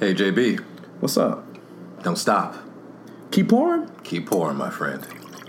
Hey, JB. What's up? Don't stop. Keep pouring? Keep pouring, my friend.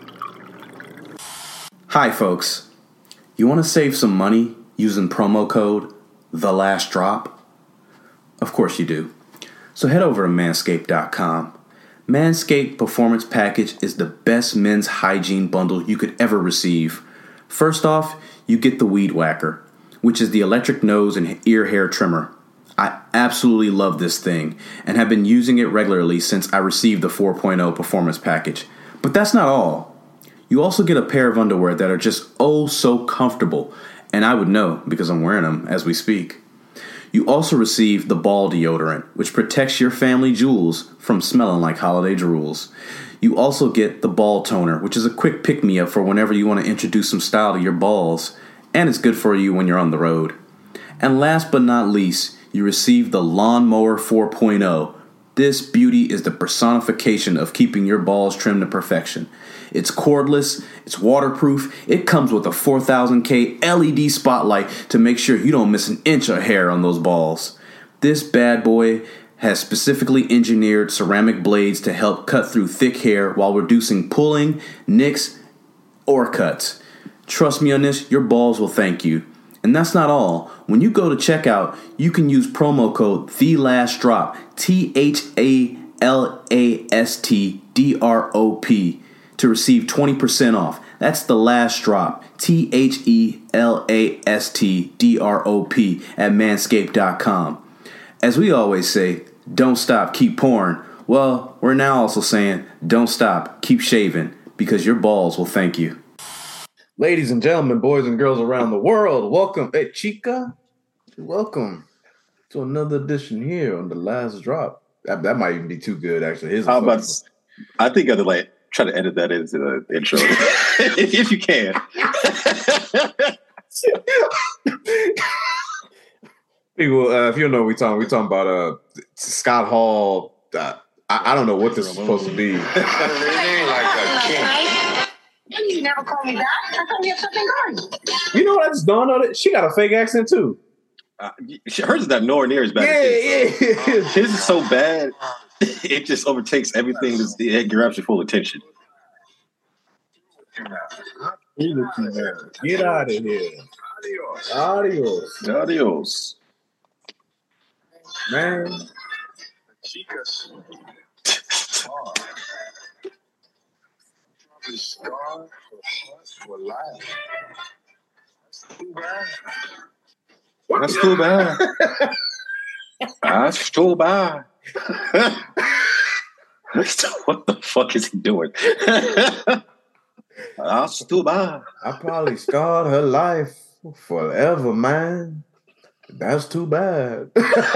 Hi, folks. You want to save some money using promo code THELASTDROP? Of course you do. So head over to manscaped.com. Manscaped Performance Package is the best men's hygiene bundle you could ever receive. First off, you get the Weed Whacker, which is the electric nose and ear hair trimmer. I absolutely love this thing and have been using it regularly since I received the 4.0 Performance Package. But that's not all. You also get a pair of underwear that are just oh so comfortable, and I would know because I'm wearing them as we speak. You also receive the ball deodorant, which protects your family jewels from smelling like holiday drools. You also get the ball toner, which is a quick pick-me-up for whenever you want to introduce some style to your balls, and it's good for you when you're on the road. And last but not least, you receive the Lawnmower 4.0. This beauty is the personification of keeping your balls trimmed to perfection. It's cordless, it's waterproof, it comes with a 4000K LED spotlight to make sure you don't miss an inch of hair on those balls. This bad boy has specifically engineered ceramic blades to help cut through thick hair while reducing pulling, nicks, or cuts. Trust me on this, your balls will thank you. And that's not all. When you go to checkout, you can use promo code THELASTDROP, THELASTDROP, to receive 20% off. That's the last drop, THELASTDROP at manscaped.com. As we always say, don't stop, keep pouring. Well, we're now also saying, don't stop, keep shaving, because your balls will thank you. Ladies and gentlemen, boys and girls around the world, welcome. Hey, Chica, welcome to another edition here on The Last Drop. That might even be too good, actually. I think I'd like try to edit that into the intro if you can. People, if you don't know what we're talking about Scott Hall. I don't know what this is supposed to be. You never call me back. I thought we had something going. You know what? I just dawned on it. She got a fake accent too. Hers is not nowhere near as bad. Yeah. His is so bad, it just overtakes everything. It grabs your full attention. Get out of here. Adios. Man. That's too bad. That's too bad. What the fuck is he doing? That's too bad. I probably scarred her life forever, man. That's too bad.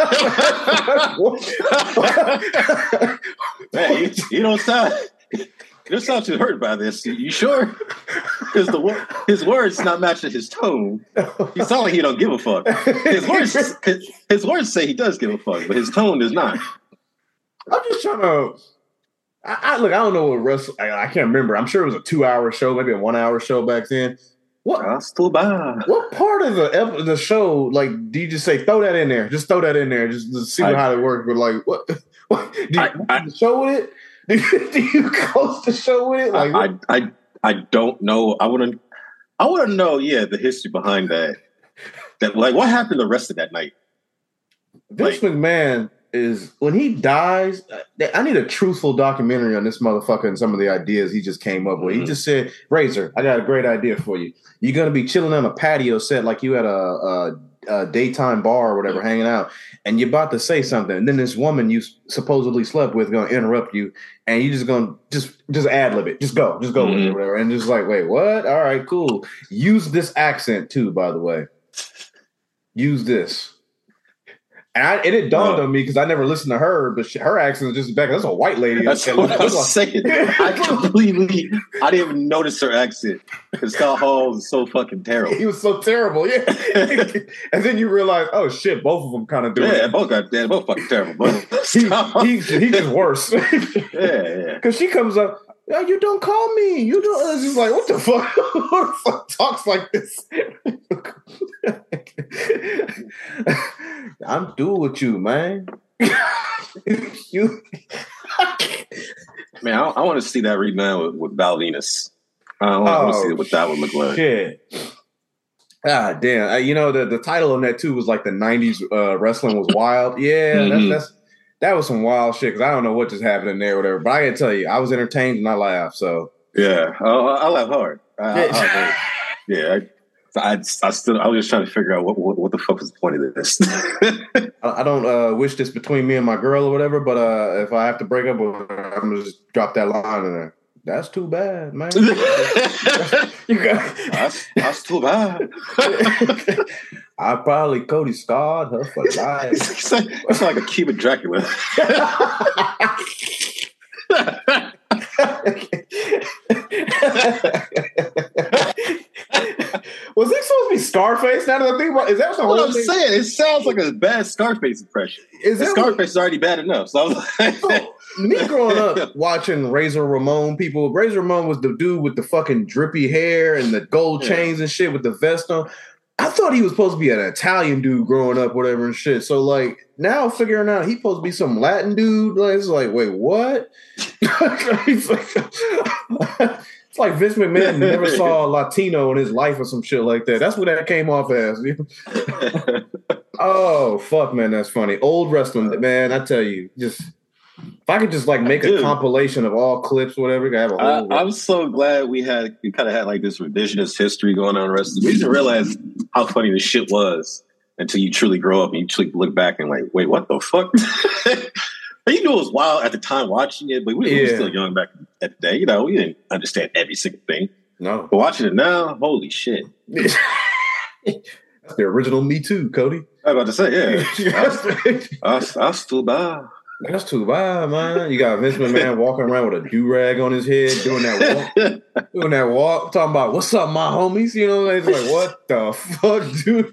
Man, you don't sound. You don't sound too hurt by this. You sure? Because his words not matching his tone. He sounds like he don't give a fuck. His words say he does give a fuck, but his tone does not. I'm just trying to. Look, I don't know what wrestling. I can't remember. I'm sure it was a 2-hour show, maybe a 1-hour show back then. That's too bad. What part of the show, like, do you just say throw that in there? Just throw that in there, just to see how it works. But like, what? Do you show with it? Do you close the show with it? Like, I don't know. I want to know. Yeah, the history behind that. That like what happened the rest of that night. Vince McMahon is when he dies. I need a truthful documentary on this motherfucker and some of the ideas he just came up with. He just said, "Razor, I got a great idea for you. You're gonna be chilling on a patio set like you at a daytime bar or whatever, hanging out, and you're about to say something, and then this woman you supposedly slept with gonna interrupt you, and you just gonna just ad lib it, just go with it or whatever, and just like, wait, what? All right, cool. Use this accent too, by the way. Use this." And it dawned on me because I never listened to her, but her accent is just back. That's a white lady. That's what I was saying. I didn't even notice her accent because Scott Hall was so fucking terrible. He was so terrible, yeah. And then you realize, oh shit, both of them kind of do it. Yeah, both fucking terrible. But he's just worse. Yeah. Because she comes up, "Yeah, you don't call me. You don't." It's just like, what the fuck? Who the fuck talks like this? I'm through with you, man. You, Man, I want to see that rebound with Val Venus. I want to see what that would look like. Shit. Ah, damn. You know, the title on that too was like the 90s wrestling was wild. Yeah, that was some wild shit because I don't know what just happened in there or whatever. But I gotta tell you, I was entertained and I laughed. So yeah, I laugh hard. I was just trying to figure out what the fuck was the point of this. I don't wish this between me and my girl or whatever, but if I have to break up with her, I'm gonna just drop that line in there. That's too bad, man. That's too bad. I probably Cody scarred her for life. It's like a Cuban Dracula. Was he supposed to be Scarface? Now that I think about, is that what I'm saying? It sounds like a bad Scarface impression. Scarface is already bad enough. So I was like, me growing up watching Razor Ramon people. Razor Ramon was the dude with the fucking drippy hair and the gold chains and shit with the vest on. I thought he was supposed to be an Italian dude growing up, whatever and shit. So like now figuring out he's supposed to be some Latin dude. Like, it's like, wait, what? It's like Vince McMahon never saw a Latino in his life or some shit like that. That's what that came off as. Oh, fuck, man, that's funny. Old wrestling, man, I tell you, just if I could just like make a compilation of all clips, whatever, have a whole I'm so glad we kind of had like this revisionist history going on in wrestling. We didn't realize how funny this shit was until you truly grow up and you truly look back and like, wait, what the fuck? You knew it was wild at the time watching it, but we were still young back at the day. You know, we didn't understand every single thing. No. But watching it now, holy shit. That's the original Me Too, Cody. I was about to say, yeah. That's too bad. That's too bad, man. You got Vince McMahon walking around with a do-rag on his head, doing that walk, talking about, what's up, my homies? You know, it's like, what the fuck, dude?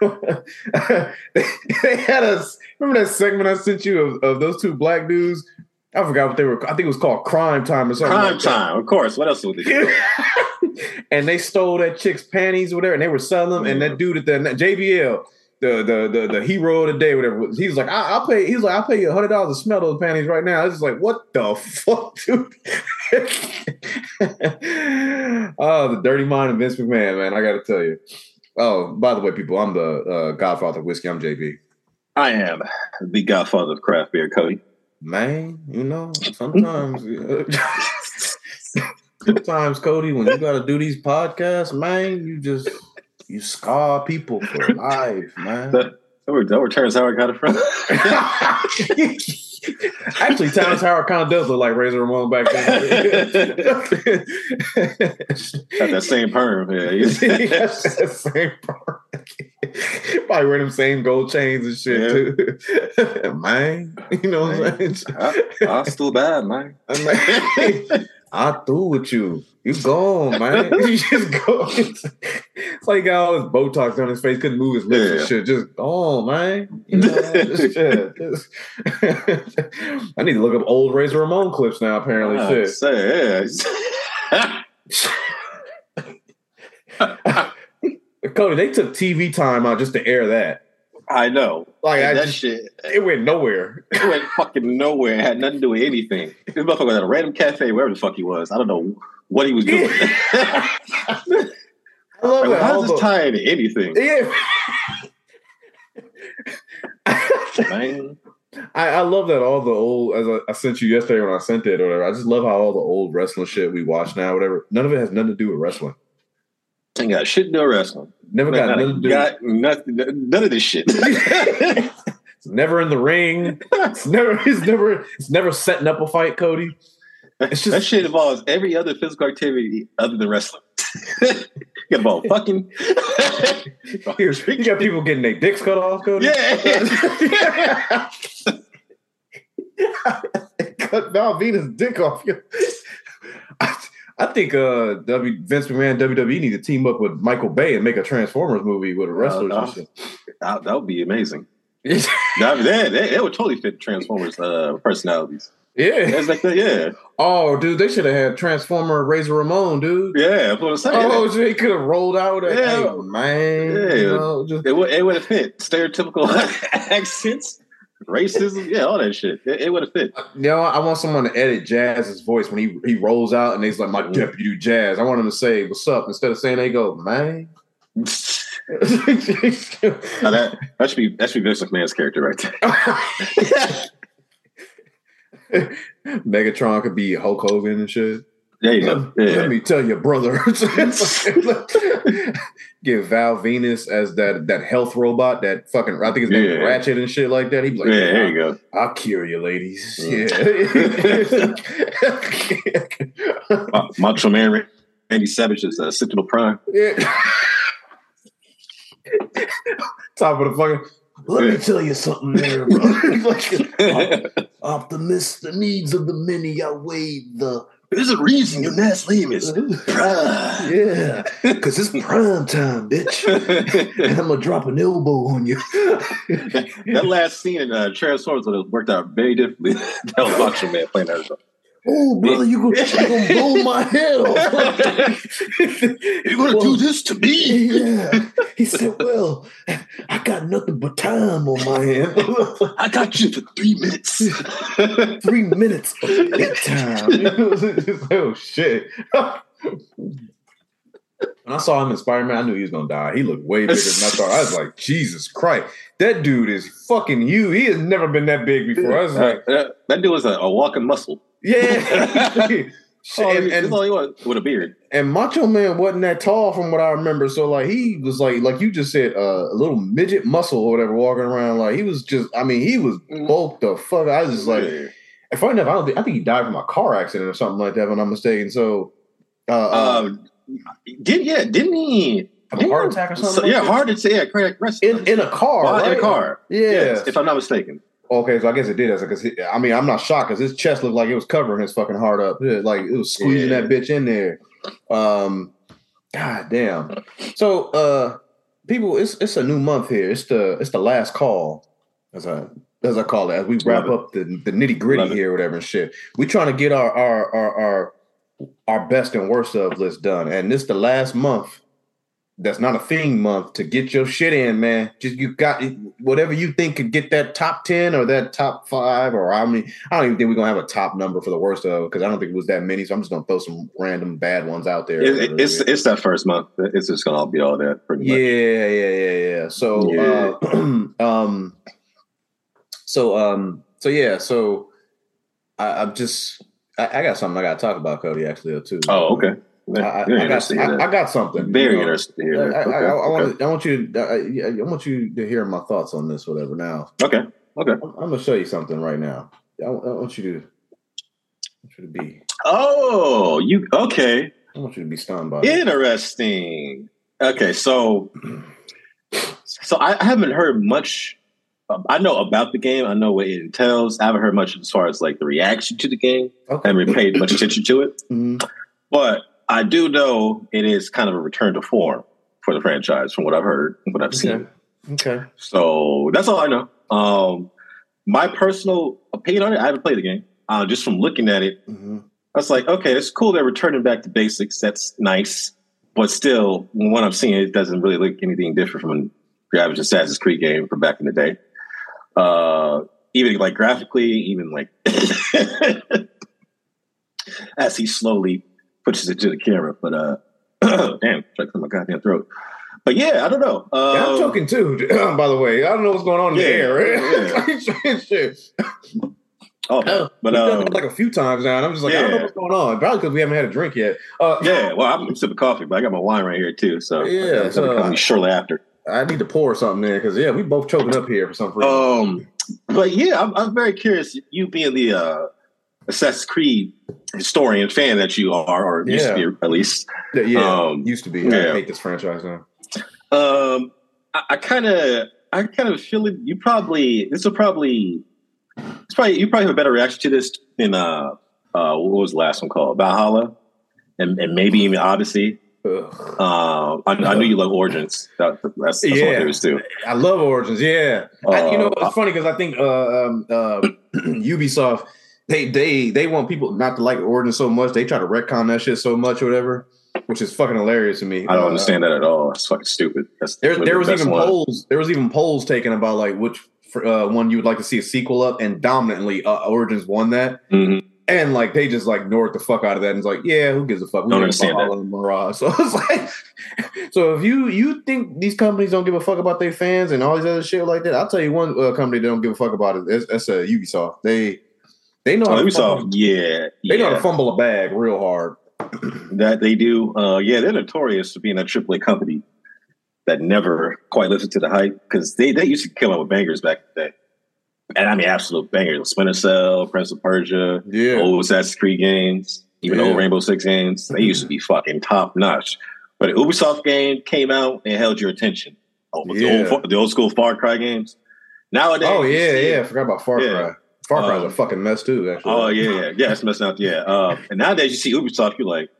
They had us. Remember that segment I sent you of those two black dudes? I forgot what they were. I think it was called Crime Time or something. Crime Time, of course. What else would they do? And they stole that chick's panties or whatever, and they were selling them. And that dude at the JBL, the hero of the day, whatever, he was like, I'll pay. He's like, I'll pay you $100 to smell those panties right now. It's just like, what the fuck, dude? Oh, the dirty mind of Vince McMahon, man. I got to tell you. Oh, by the way, people, I'm the Godfather of whiskey. I'm JB. I am the Godfather of craft beer, Cody. Man, you know, sometimes, Cody, when you got to do these podcasts, man, you scar people for life, man. That where Terrence Howard got it from? Actually, Terrence Howard kind of does look like Razor Ramon back then. Got that same perm, yeah. He has that same perm. Probably wearing them same gold chains and shit too. Man, you know what I'm saying? I still bad, man. I through with you. You gone, man. You just go. It's like he got all his Botox on his face, couldn't move his lips and shit. Just gone, man. You know, I need to look up old Razor Ramon clips now, apparently. Cody, they took TV time out just to air that. I know. Like that shit. It went nowhere. It went fucking nowhere. It had nothing to do with anything. This motherfucker was at a random cafe, wherever the fuck he was. I don't know what he was doing. I love like, how does this tie into anything? Yeah. Man. I love that all the old, as I sent you yesterday when I sent it or whatever, I just love how all the old wrestling shit we watch now, whatever, none of it has nothing to do with wrestling. Ain't got shit to do with wrestling. Never got nothing to do. None of this shit. It's never in the ring. It's never setting up a fight, Cody. It's just, that shit involves every other physical activity other than wrestling. You got fucking. You got people getting their dicks cut off, Cody. Yeah. Cut Val Venus' dick off. I think Vince McMahon WWE need to team up with Michael Bay and make a Transformers movie with a wrestler. That would be amazing. That would totally fit Transformers personalities. Yeah. It's like that, yeah. Oh, dude, they should have had Transformer Razor Ramon, dude. Yeah, that's what I'm saying. Oh, so he could have rolled out with that. Yeah. Hey, man. Yeah. You know, it would have fit. Stereotypical accents. racism, yeah, all that shit. It would have fit. I want someone to edit Jazz's voice when he rolls out and he's like, my deputy Jazz. I want him to say, what's up? Instead of saying they go, man. Now that should be Vince McMahon's character right there. Megatron could be Hulk Hogan and shit. There you go. Yeah. Let me tell you, brother. Get Val Venus as that health robot, that fucking, I think his name is Ratchet and shit like that. He'd be like, there you go. I'll cure you, ladies. Yeah. Macho Man Randy Savage is Sentinel Prime. Yeah. Top of the fucking. Let me tell you something there, bro. Optimist, the needs of the many outweigh the. There's a reason your last name is Prime. Yeah, because it's prime time, bitch. And I'm gonna drop an elbow on you. That last scene in Transformers would have worked out very differently. That was Macho Man playing that. Oh, brother, you're gonna blow my head off. You're gonna do this to me? Yeah. He said, well, I got nothing but time on my hand. I got you for 3 minutes. 3 minutes of big time. Oh, shit. When I saw him in Spider-Man, I knew he was gonna die. He looked way bigger than I thought. I was like, Jesus Christ, that dude is fucking you. He has never been that big before. I was like, that dude was a walking muscle. Yeah. and all he was with a beard. And Macho Man wasn't that tall from what I remember. So like he was like you just said, a little midget muscle or whatever walking around. Like he was just, I mean, he was bulked the fuck. I was just like, and funny enough, I think he died from a car accident or something like that, if I'm not mistaken. So didn't he? A heart attack or something? Heart attack. Yeah, cardiac arrest. In a car, right? In a car. Yeah. Yes, if I'm not mistaken. Okay, so I guess it did. Because I mean, I'm not shocked because his chest looked like it was covering his fucking heart up. Like it was squeezing that bitch in there. God damn. So, people, it's a new month here. It's the last call, as I call it, as we wrap up the nitty gritty here, or whatever and shit. We trying to get our best and worst of list done, and this the last month. That's not a theme month to get your shit in, man. Just you got whatever you think could get that top 10 or that top 5, or I mean, I don't even think we're gonna have a top number for the worst of, because I don't think it was that many. So I'm just gonna throw some random bad ones out there. It's that first month. It's just gonna all be all that pretty much. Yeah. So I got something I gotta talk about, Cody, actually too. Oh, okay. I got something very interesting to hear. I want you to hear my thoughts on this, whatever. Now, okay. I'm gonna show you something right now. I want you to be. Oh, you okay? I want you to be stunned by it. Interesting. Okay, so I haven't heard much. I know about the game. I know what it entails. I haven't heard much as far as like the reaction to the game. Okay. I haven't paid much attention to it, but I do know it is kind of a return to form for the franchise, from what I've heard and what I've seen. Okay. So that's all I know. My personal opinion on it, I haven't played the game. Just from looking at it, I was like, okay, it's cool they're returning back to basics. That's nice. But still, when what I'm seeing, it doesn't really look anything different from the average Assassin's Creed game from back in the day. Even like graphically, even like as he slowly pushes it to the camera, but damn, trying to clear my goddamn throat. But yeah, I don't know. I'm choking too, by the way. I don't know what's going on in the air. Oh, but we've done it like a few times now, and I'm just like, I don't know what's going on. Probably because we haven't had a drink yet. Well, I'm sipping coffee, but I got my wine right here too. So it's gonna come shortly after. I need to pour something there because we both choking up here for some reason. But yeah, I'm very curious. You being the Assassin's Creed historian fan that you are, or used to be at least. Used to be. I hate this franchise now. I kind of feel it. You probably have a better reaction to this than what was the last one called? Valhalla, and maybe even Odyssey. I knew you love Origins. That's what it was too. I love Origins. Yeah, it's funny because I think Ubisoft. They want people not to like Origins so much. They try to retcon that shit so much or whatever, which is fucking hilarious to me. I don't understand that at all. It's fucking stupid. There was even polls taken about like which one you would like to see a sequel of, and dominantly Origins won that. Mm-hmm. And like they just like ignored the fuck out of that and it's like, yeah, who gives a fuck? We Don't give understand Valhalla and Mirage. So it's like, so if you think these companies don't give a fuck about their fans and all these other shit like that, I'll tell you one company that don't give a fuck about it. That's Ubisoft. They know how to Ubisoft, they know how to fumble a bag real hard. That they do. They're notorious for being a AAA company that never quite lives up to the hype because they used to kill them with bangers back in the day. And I mean, absolute bangers. Splinter Cell, Prince of Persia, old Assassin's Creed games, even old Rainbow Six games. They used to be fucking top notch. But an Ubisoft game came out and held your attention. The old school Far Cry games. Nowadays, I forgot about Far Cry. Far Cry's a fucking mess too. Actually. Oh yeah, it's messing up. Yeah, and nowadays you see Ubisoft, you're like,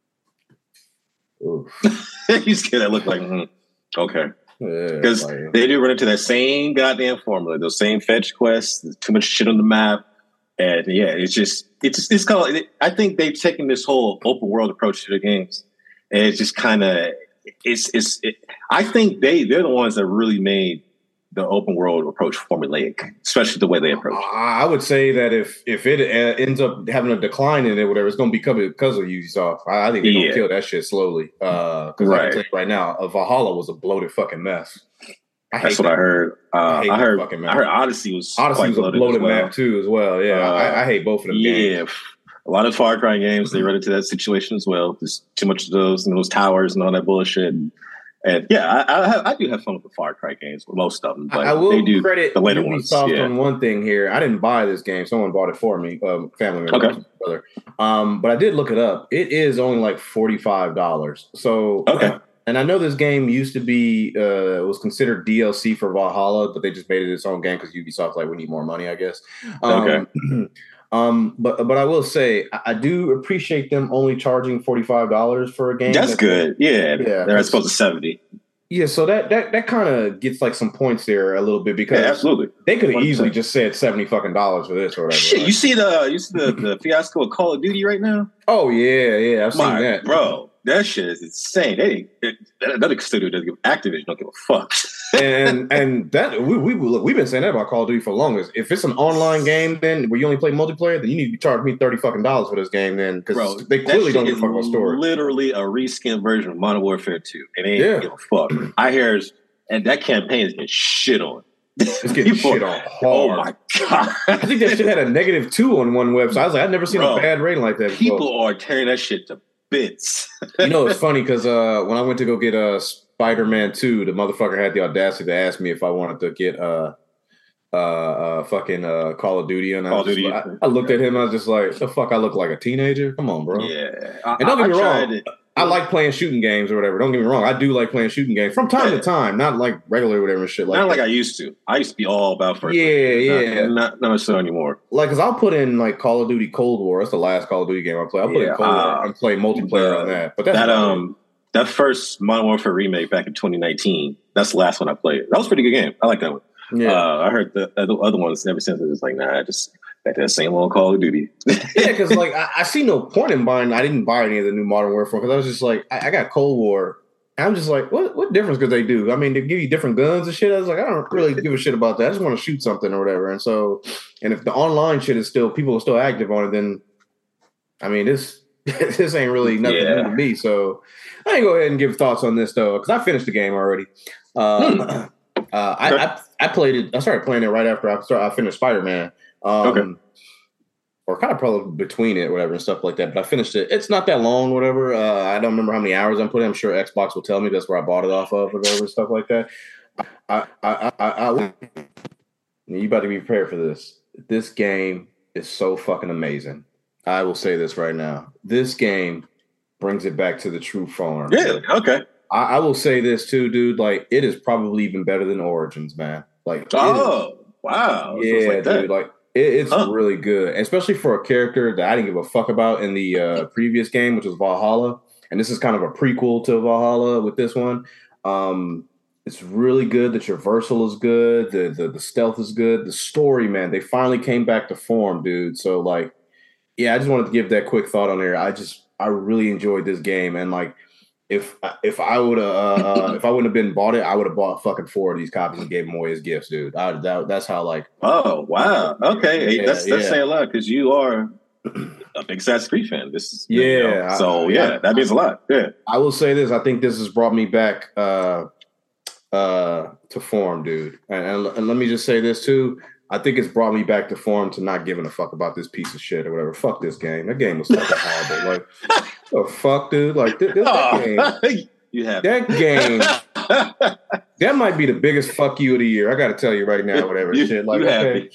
you see that look like, okay. Because they do run into that same goddamn formula, those same fetch quests, too much shit on the map, and it's called. I think they've taken this whole open world approach to the games, and it's just kind of I think they're the ones that really made the open world approach formulaic, especially the way they approach it. I would say that if it ends up having a decline in it, whatever, it's going to be because of Ubisoft. I think they're going to kill that shit slowly. Because I can tell you right now, Valhalla was a bloated fucking mess. That's what I heard. I heard Odyssey was a bloated map too as well. Yeah, I hate both of them games. A lot of Far Cry games, they run into that situation as well. There's too much of those towers and all that bullshit. And I do have fun with the Far Cry games, with most of them. But I will they do credit the later Ubisoft ones. on one thing here. I didn't buy this game; someone bought it for me, family member, brother. But I did look it up. It is only like $45. So and I know this game used to be was considered DLC for Valhalla, but they just made it its own game because Ubisoft's like, we need more money, I guess. But I will say I do appreciate them only charging $45 for a game. That's good. They're as opposed to 70. Yeah, so that kind of gets like some points there a little bit because absolutely they could have easily just said $70 fucking for this or whatever. Shit, right? You see the fiasco of Call of Duty right now? Oh yeah, I've seen that, bro. That shit is insane. Another studio doesn't give Activision don't give a fuck. and that we've been saying that about Call of Duty for longest. If it's an online game, then where you only play multiplayer, then you need to charge me $30 fucking for this game. Then because they clearly don't give a fuck about story. Literally a reskin version of Modern Warfare 2, and they ain't give a fuck. I hear, and that campaign is getting shit on. It's getting shit on hard. Oh my god! I think that shit had a -2 on one website. I was like, I've never seen a bad rating like that before. People are tearing that shit to bits. It's funny because when I went to go get Spider-Man 2, the motherfucker had the audacity to ask me if I wanted to get fucking Call of Duty, and I looked at him and I was just like, the fuck, I look like a teenager? Come on, bro. Yeah. And don't get me wrong, I like playing shooting games or whatever. Don't get me wrong, I do like playing shooting games from time to time, not like regular or whatever shit. Not like I used to. I used to be all about first. Not so anymore. Like, cause I'll put in like Call of Duty Cold War. That's the last Call of Duty game I play. I'll put in Cold War and play multiplayer on that. But that first Modern Warfare remake back in 2019. That's the last one I played. That was a pretty good game. I like that one. Yeah, I heard the other ones ever since. It was like, nah, just back to that same old Call of Duty. Yeah, because like I see no point in buying. I didn't buy any of the new Modern Warfare because I was just like, I got Cold War. And I'm just like, what difference could they do? I mean, they give you different guns and shit. I was like, I don't really give a shit about that. I just want to shoot something or whatever. And so, and if the online shit is still people are still active on it, then I mean, this ain't really nothing new to me. So I ain't go ahead and give thoughts on this though, because I finished the game already. I played it. I started playing it right after I finished Spider-Man. Or kind of probably between it, whatever, and stuff like that. But I finished it. It's not that long, whatever. I don't remember how many hours I'm putting. I'm sure Xbox will tell me. That's where I bought it off of, whatever, stuff like that. You about to be prepared for this. This game is so fucking amazing. I will say this right now. This game brings it back to the true form. Really? Okay. I will say this too, dude. Like, it is probably even better than Origins, man. Like, wow. Yeah, like dude. Like, it's really good, especially for a character that I didn't give a fuck about in the previous game, which was Valhalla. And this is kind of a prequel to Valhalla with this one. It's really good. The traversal is good. The stealth is good. The story, man, they finally came back to form, dude. So, like, yeah, I just wanted to give that quick thought on there. I really enjoyed this game, and like, if I would have if I wouldn't have been bought it, I would have bought fucking 4 of these copies and gave them away as gifts, dude. That's how like. Oh wow, okay, Yeah, that's saying a lot because you are a big Assassin's Creed fan. This is that means a lot. Yeah, I will say this. I think this has brought me back to form, dude. And let me just say this too. I think it's brought me back to form to not giving a fuck about this piece of shit or whatever. Fuck this game. That game was fucking horrible. Like, the fuck, dude? Like, that game. You have that game. That might be the biggest fuck you of the year. I got to tell you right now, whatever shit. Like, okay,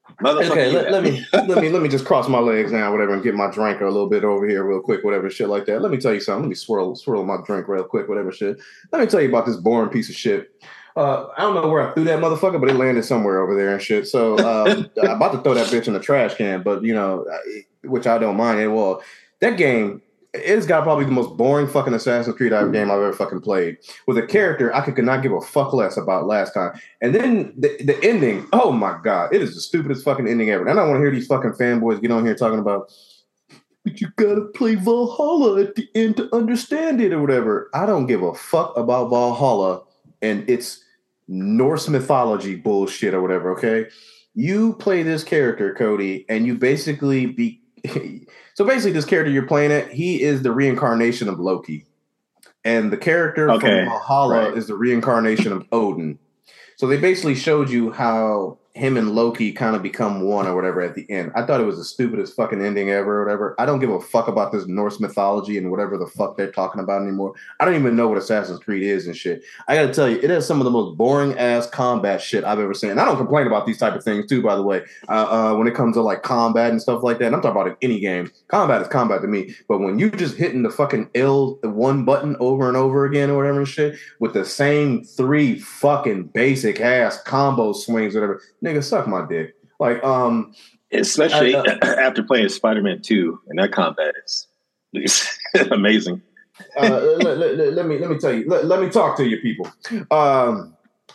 let me just cross my legs now, whatever, and get my drink a little bit over here, real quick, whatever shit like that. Let me tell you something. Let me swirl my drink real quick, whatever shit. Let me tell you about this boring piece of shit. I don't know where I threw that motherfucker, but it landed somewhere over there and shit. So I'm about to throw that bitch in the trash can, but which I don't mind. Well, that game, it's got probably the most boring fucking Assassin's Creed game I've ever fucking played. With a character I could not give a fuck less about last time. And then the ending, oh my God, it is the stupidest fucking ending ever. And I don't want to hear these fucking fanboys get on here talking about, but you gotta play Valhalla at the end to understand it or whatever. I don't give a fuck about Valhalla and it's Norse mythology bullshit or whatever, okay? You play this character, Cody, and you basically so basically this character you're playing at, he is the reincarnation of Loki. And the character from Valhalla is the reincarnation of Odin. So they basically showed you how him and Loki kind of become one or whatever at the end. I thought it was the stupidest fucking ending ever or whatever. I don't give a fuck about this Norse mythology and whatever the fuck they're talking about anymore. I don't even know what Assassin's Creed is and shit. I gotta tell you, it has some of the most boring ass combat shit I've ever seen. And I don't complain about these type of things too, by the way. When it comes to like combat and stuff like that, and I'm talking about any game. Combat is combat to me. But when you just hitting the fucking L1 button over and over again or whatever and shit with the same 3 fucking basic ass combo swings or whatever, nigga, suck my dick. Like, especially after playing Spider-Man 2, and that combat is amazing. Let me tell you. Let me talk to you people. I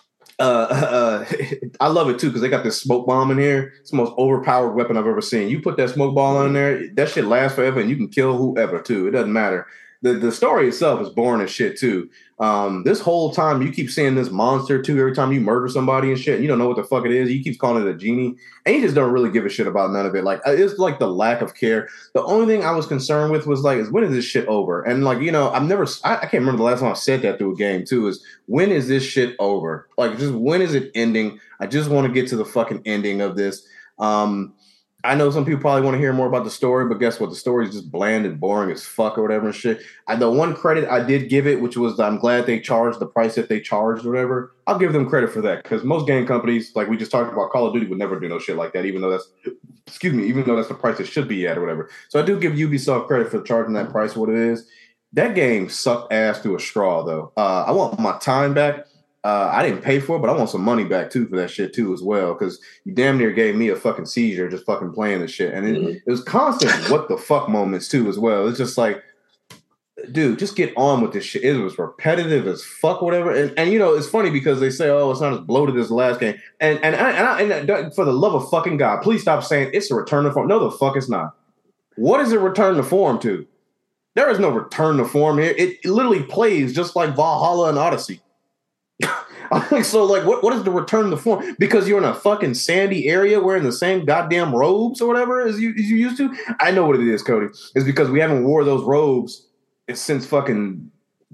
love it too because they got this smoke bomb in here. It's the most overpowered weapon I've ever seen. You put that smoke bomb on there, that shit lasts forever, and you can kill whoever too. It doesn't matter. The story itself is boring as shit too. This whole time you keep seeing this monster too. Every time you murder somebody and shit, and you don't know what the fuck it is. You keep calling it a genie, and you just don't really give a shit about none of it. Like it's like the lack of care. The only thing I was concerned with was like, is when is this shit over? And like I can't remember the last time I said that through a game too. Is when is this shit over? Like just when is it ending? I just want to get to the fucking ending of this. I know some people probably want to hear more about the story, but guess what? The story is just bland and boring as fuck or whatever and shit. The one credit I did give it, which was I'm glad they charged the price that they charged or whatever. I'll give them credit for that because most game companies, like we just talked about, Call of Duty would never do no shit like that, even though that's the price it should be at or whatever. So I do give Ubisoft credit for charging that price what it is. That game sucked ass through a straw though. I want my time back. I didn't pay for it, but I want some money back too for that shit too as well. Because you damn near gave me a fucking seizure just fucking playing this shit, and it was constant what the fuck moments too as well. It's just like, dude, just get on with this shit. It was repetitive as fuck, whatever. And it's funny because they say, oh, it's not as bloated as the last game. And for the love of fucking God, please stop saying it's a return to form. No, the fuck it's not. What is it return to form to? There is no return to form here. It literally plays just like Valhalla and Odyssey. So like what is the return to form? Because you're in a fucking sandy area wearing the same goddamn robes or whatever as you used to? I know what it is, Cody. It's because we haven't wore those robes since probably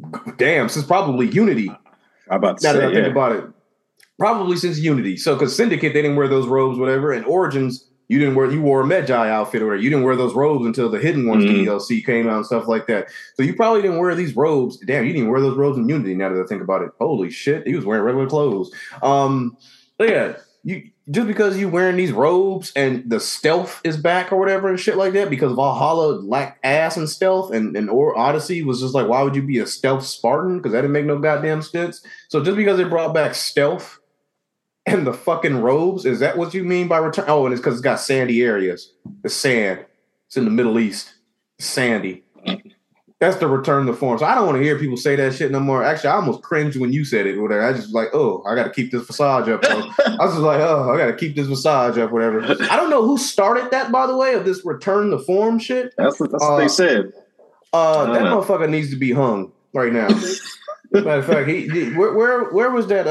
Unity. I'm about to now say, that I think about it. Probably since Unity. So because Syndicate, they didn't wear those robes, whatever, and Origins, you wore a Medjay outfit or whatever. You didn't wear those robes until the Hidden Ones DLC came out and stuff like that. So you probably didn't wear these robes. Damn, you didn't wear those robes in Unity now that I think about it. Holy shit, he was wearing regular clothes. But yeah, just because you wearing these robes and the stealth is back or whatever and shit like that, because Valhalla lacked ass and stealth and Odyssey was just like, why would you be a stealth Spartan? Because that didn't make no goddamn sense. So just because they brought back stealth and the fucking robes, is that what you mean by return? Oh, and it's because it's got sandy areas. The sand. It's in the Middle East. Sandy. That's the return to form. So I don't want to hear people say that shit no more. Actually, I almost cringed when you said it. Whatever. I just like, oh, I got to keep this visage up. Bro. I was just like, oh, I got to keep this visage up. Whatever. I don't know who started that, by the way, of this return to form shit. That's what they said. That motherfucker needs to be hung. right now. Matter of fact, where was that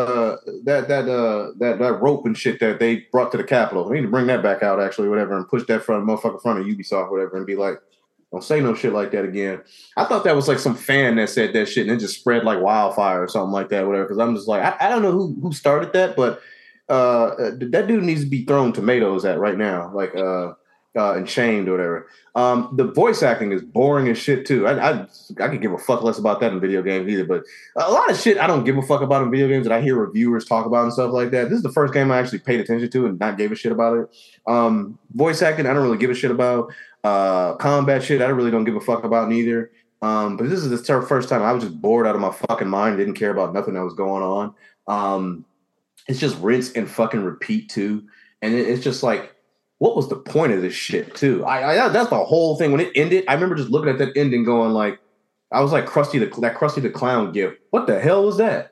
that rope and shit that they brought to the Capitol? We need to bring that back out, actually, whatever, and push that motherfucker front of Ubisoft, whatever, and be like, don't say no shit like that again. I thought that was like some fan that said that shit and it just spread like wildfire or something like that, whatever. Because I'm just like, I don't know who started that, but that dude needs to be thrown tomatoes at right now, like and shamed or whatever. The voice acting is boring as shit too. I could give a fuck less about that in video games either, but a lot of shit I don't give a fuck about in video games that I hear reviewers talk about and stuff like that. This is the first game I actually paid attention to and not gave a shit about it. Voice acting, I don't really give a shit about. Combat shit, I really don't give a fuck about neither. But this is the first time I was just bored out of my fucking mind. Didn't care about nothing that was going on. It's just rinse and fucking repeat too. And it's just like, what was the point of this shit too? That's the whole thing. When it ended, I remember just looking at that ending going like, I was like Krusty the Clown gift. What the hell was that?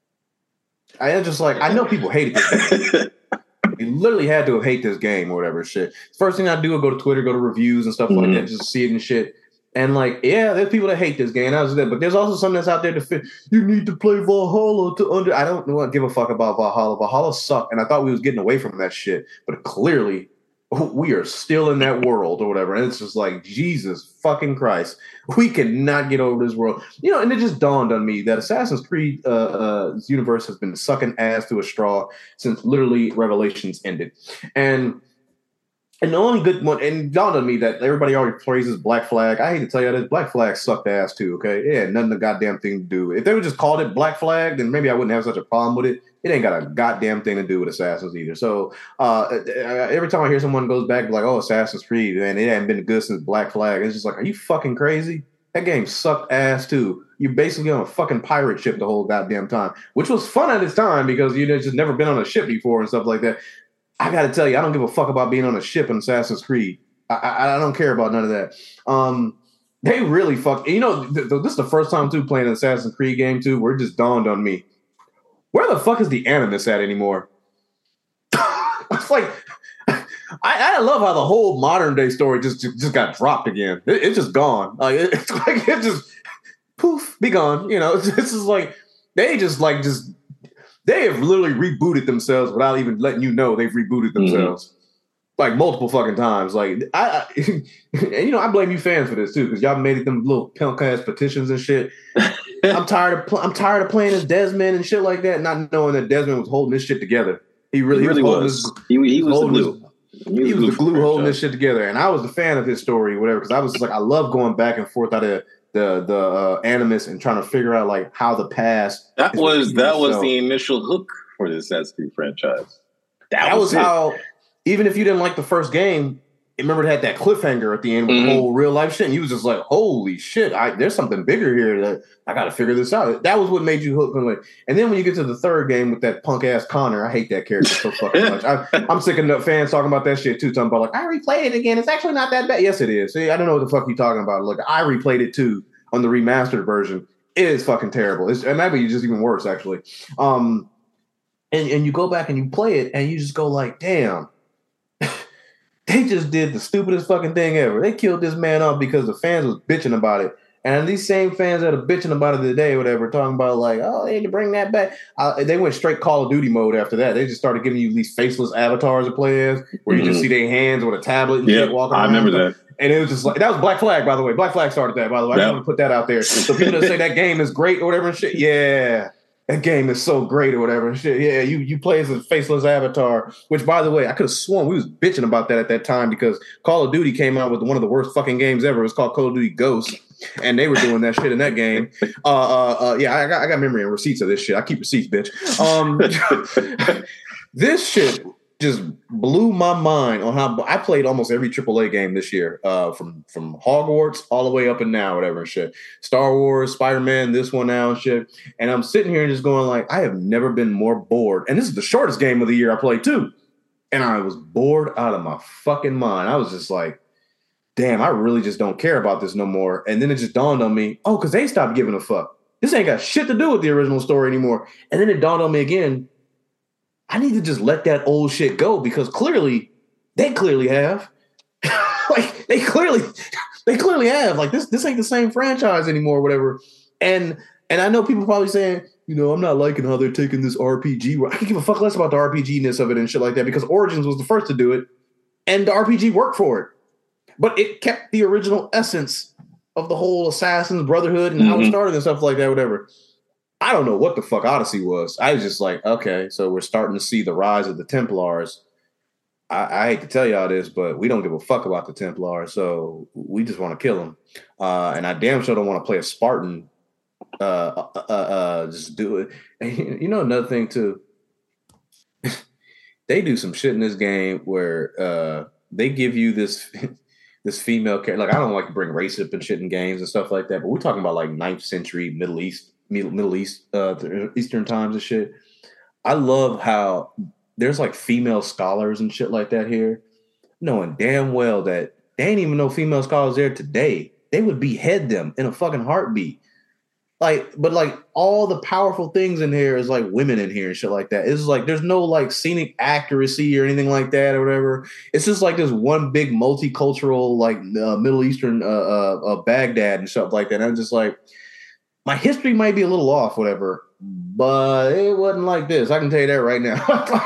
I was just like, I know people hated this game. You literally had to hate this game or whatever shit. First thing I do is go to Twitter, go to reviews and stuff like that, just to see it and shit. And like, yeah, there's people that hate this game. But there's also something that's out there to fit. You need to play Valhalla to under. I don't give a fuck about Valhalla. Valhalla sucked, and I thought we was getting away from that shit. But clearly, we are still in that world or whatever. And it's just like, Jesus fucking Christ. We cannot get over this world. You know, and it just dawned on me that Assassin's Creed universe has been sucking ass to a straw since literally Revelations ended. And the only good one, and it dawned on me that everybody already praises Black Flag. I hate to tell you this, Black Flag sucked ass too, okay? It had nothing the goddamn thing to do. If they would just called it Black Flag, then maybe I wouldn't have such a problem with it. It ain't got a goddamn thing to do with Assassins either. So every time I hear someone goes back like, oh, Assassin's Creed, and it hadn't been good since Black Flag, it's just like, are you fucking crazy? That game sucked ass too. You're basically on a fucking pirate ship the whole goddamn time, which was fun at its time because you've just never been on a ship before and stuff like that. I got to tell you, I don't give a fuck about being on a ship in Assassin's Creed. I don't care about none of that. They really fuck. You know, this is the first time too playing an Assassin's Creed game too, where it just dawned on me, where the fuck is the Animus at anymore? It's like I love how the whole modern day story just got dropped again. It's just gone. Like it's like it just poof, be gone. You know, this is like they they have literally rebooted themselves without even letting you know they've rebooted themselves like multiple fucking times. Like I and you know, I blame you fans for this too because y'all made it them little punk ass petitions and shit. I'm tired of playing as Desmond and shit like that, not knowing that Desmond was holding this shit together. He really was. He was the glue. He was the glue holding this shit together, and I was a fan of his story, whatever. Because I was like, I love going back and forth out of the Animus and trying to figure out like how the past. That was the initial hook for the Assassin's Creed franchise. That was how. Even if you didn't like the first game, remember it had that cliffhanger at the end with the whole real life shit, and you was just like, "Holy shit! There's something bigger here that I got to figure this out." That was what made you hook. And then when you get to the third game with that punk ass Connor, I hate that character so fucking much. I'm sick of the fans talking about that shit too. Talking about like, I replayed it again. It's actually not that bad. Yes, it is. See, I don't know what the fuck you talking about. Look, I replayed it too on the remastered version. It is fucking terrible. And maybe just even worse actually. And you go back and you play it, and you just go like, damn. They just did the stupidest fucking thing ever. They killed this man off because the fans was bitching about it. And these same fans that are bitching about it today or whatever, talking about like, oh, they need to bring that back. They went straight Call of Duty mode after that. They just started giving you these faceless avatars to play as, where you just see their hands with a tablet and shit walking around. I remember that. And it was just like, that was Black Flag, by the way. Black Flag started that, by the way. I just want to put that out there. So people that say that game is great or whatever and shit, yeah. That game is so great or whatever. Shit, yeah, you play as a faceless avatar, which, by the way, I could have sworn we was bitching about that at that time because Call of Duty came out with one of the worst fucking games ever. It was called Call of Duty Ghosts, and they were doing that shit in that game. Yeah, I got memory and receipts of this shit. I keep receipts, bitch. This shit just blew my mind on how I played almost every AAA game this year, from Hogwarts all the way up and now, whatever shit. Star Wars, Spider-Man, this one now and shit. And I'm sitting here and just going like, I have never been more bored. And this is the shortest game of the year I played too. And I was bored out of my fucking mind. I was just like, damn, I really just don't care about this no more. And then it just dawned on me, oh, because they stopped giving a fuck. This ain't got shit to do with the original story anymore. And then it dawned on me again, I need to just let that old shit go because they clearly have. Like they clearly have. Like this ain't the same franchise anymore, whatever. And I know people probably saying, I'm not liking how they're taking this RPG. I can give a fuck less about the RPG-ness of it and shit like that because Origins was the first to do it, and the RPG worked for it. But it kept the original essence of the whole Assassin's Brotherhood and how it started and stuff like that, whatever. I don't know what the fuck Odyssey was. I was just like, okay, so we're starting to see the rise of the Templars. I hate to tell y'all this, but we don't give a fuck about the Templars, so we just want to kill them. And I damn sure don't want to play a Spartan. Just do it. And another thing too, they do some shit in this game where they give you this female character. Like, I don't like to bring race up and shit in games and stuff like that, but we're talking about like 9th century Middle East, Eastern times and shit. I love how there's like female scholars and shit like that here, knowing damn well that they ain't even no female scholars there today. They would behead them in a fucking heartbeat. But all the powerful things in here is like women in here and shit like that. It's like there's no like scenic accuracy or anything like that or whatever. It's just like this one big multicultural like Middle Eastern Baghdad and stuff like that. And I'm just like, my history might be a little off, whatever, but it wasn't like this. I can tell you that right now.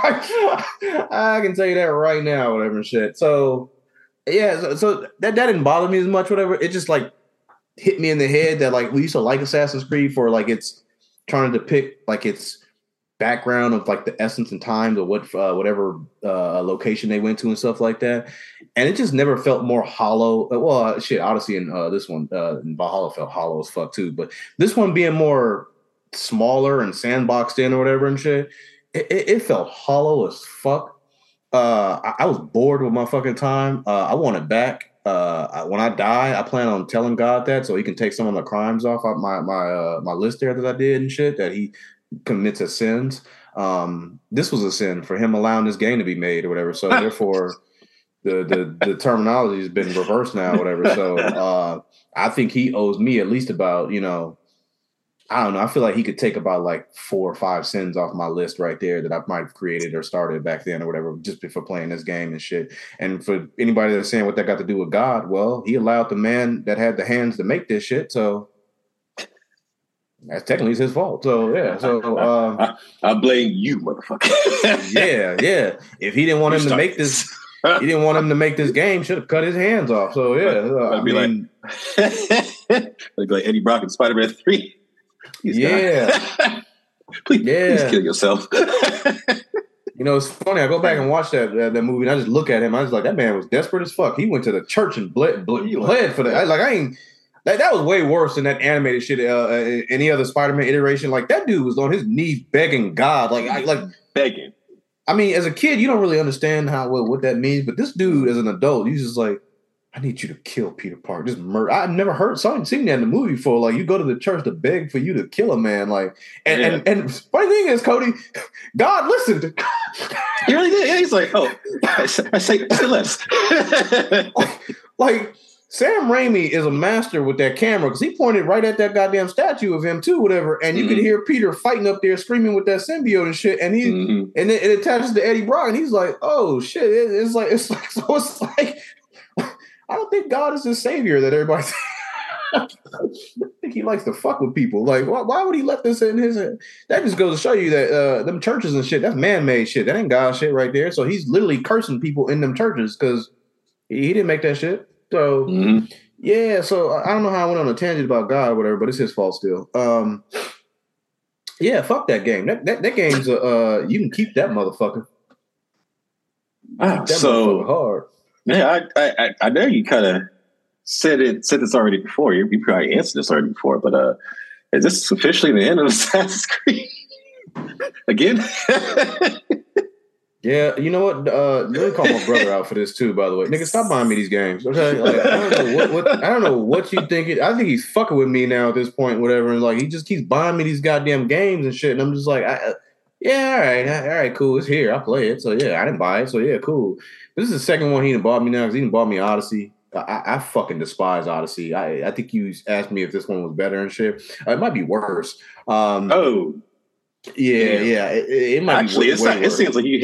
I can tell you that right now, whatever and shit. So yeah, so that didn't bother me as much, whatever. It just like hit me in the head that like we used to like Assassin's Creed for like it's trying to depict like its background of like the essence and times of whatever location they went to and stuff like that, and it just never felt more hollow. Well, shit, Odyssey and this one Valhalla felt hollow as fuck too, but this one being more smaller and sandboxed in or whatever and shit, it felt hollow as fuck. I was bored with my fucking time. I want it back. When I die, I plan on telling God that so he can take some of the crimes off my list there that I did and shit that he commits as sins. This was a sin for him allowing this game to be made or whatever. So therefore, the terminology has been reversed now, or whatever. So I think he owes me at least about I don't know. I feel like he could take about like 4 or 5 sins off my list right there that I might have created or started back then or whatever, just before playing this game and shit. And for anybody that's saying what that got to do with God, well, he allowed the man that had the hands to make this shit. So that's technically his fault. So yeah. So I blame you, motherfucker. yeah. If he didn't want him to make this, he didn't want him to make this game. Should have cut his hands off. So yeah. I'd be like Eddie Brock in Spider-Man 3. Please please kill yourself. It's funny. I go back and watch that movie, and I just look at him. I was like, that man was desperate as fuck. He went to the church and bled for that. That was way worse than that animated shit. Any other Spider-Man iteration, like that dude was on his knees begging God, begging. I mean, as a kid, you don't really understand what that means, but this dude, as an adult, he's just like, I need you to kill Peter Parker. Just murder. I've never seen that in the movie before. Like, you go to the church to beg for you to kill a man. Like, and funny thing is, Cody, God listened. He really did. Yeah, he's like, oh, I say less. like, Sam Raimi is a master with that camera because he pointed right at that goddamn statue of him too, whatever, and you could hear Peter fighting up there, screaming with that symbiote and shit, and and it attaches to Eddie Brock, and he's like, oh shit, it's like. I don't think God is the savior that everybody. I think he likes to fuck with people. Like, why would he let this in his? That just goes to show you that them churches and shit, that's man-made shit. That ain't God shit right there. So he's literally cursing people in them churches because he didn't make that shit. So yeah. So I don't know how I went on a tangent about God or whatever, but it's his fault still. Yeah, fuck that game. That game's you can keep that motherfucker. Motherfucker hard. Yeah, I know you kind of said this already before. You probably answered this already before, but is this officially the end of Assassin's Creed again? Yeah, you know what? Let me call my brother out for this too. By the way, nigga, stop buying me these games. Okay, like, I don't know what you think. I think he's fucking with me now at this point, whatever. And like, he just keeps buying me these goddamn games and shit, and I'm just like, yeah, all right, cool. It's here. I play it. So yeah, I didn't buy it. So yeah, cool. This is the second one he done bought me now because he done bought me Odyssey. I fucking despise Odyssey. I think you asked me if this one was better and shit. It might be worse. Yeah. It might actually. Be way it seems like you hate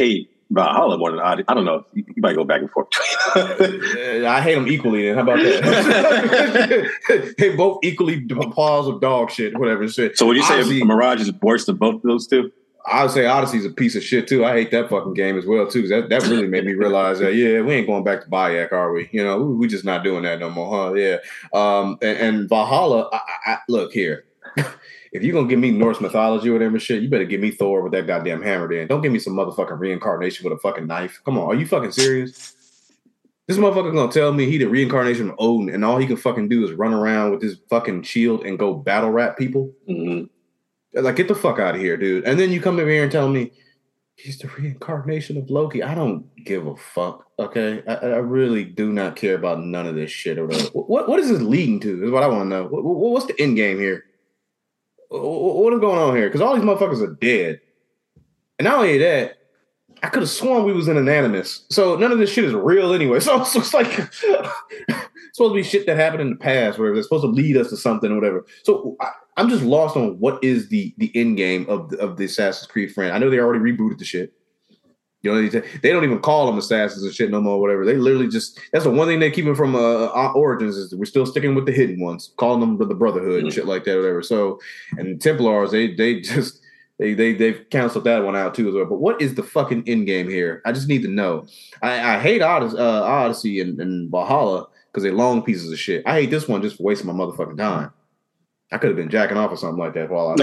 Valhalla more than Odyssey. I don't know. You might go back and forth. I hate them equally. Then how about that? They both equally paws of dog shit, whatever shit. So would you say Mirage is worse than both of those two? I would say Odyssey's a piece of shit too. I hate that fucking game as well too. That really made me realize that we ain't going back to Bayek, are we? You know, we just not doing that no more, huh? Yeah. And Valhalla, I look here. If you're gonna give me Norse mythology or whatever shit, you better give me Thor with that goddamn hammer then. Don't give me some motherfucking reincarnation with a fucking knife. Come on, are you fucking serious? This motherfucker gonna tell me he the reincarnation of Odin and all he can fucking do is run around with his fucking shield and go battle rap people? Mm-hmm. Like, get the fuck out of here, dude. And then you come in here and tell me he's the reincarnation of Loki. I don't give a fuck, okay? I really do not care about none of this shit. Or what is this leading to is what I want to know. What's the end game here? What is going on here? Because all these motherfuckers are dead. And not only that, I could have sworn we was in Anonymous. So none of this shit is real anyway. So it's like it's supposed to be shit that happened in the past, whatever. It's supposed to lead us to something or whatever. So I'm just lost on what is the end game of the Assassin's Creed friend. I know they already rebooted the shit. You know, they don't even call them assassins and shit no more, whatever. They literally just, that's the one thing they keep them from Origins is we're still sticking with the hidden ones, calling them the Brotherhood and shit like that, whatever. So, and Templars, they've canceled that one out too as well. But what is the fucking end game here? I just need to know. I hate Odyssey and Valhalla because they're long pieces of shit. I hate this one just for wasting my motherfucking time. I could have been jacking off or something like that. While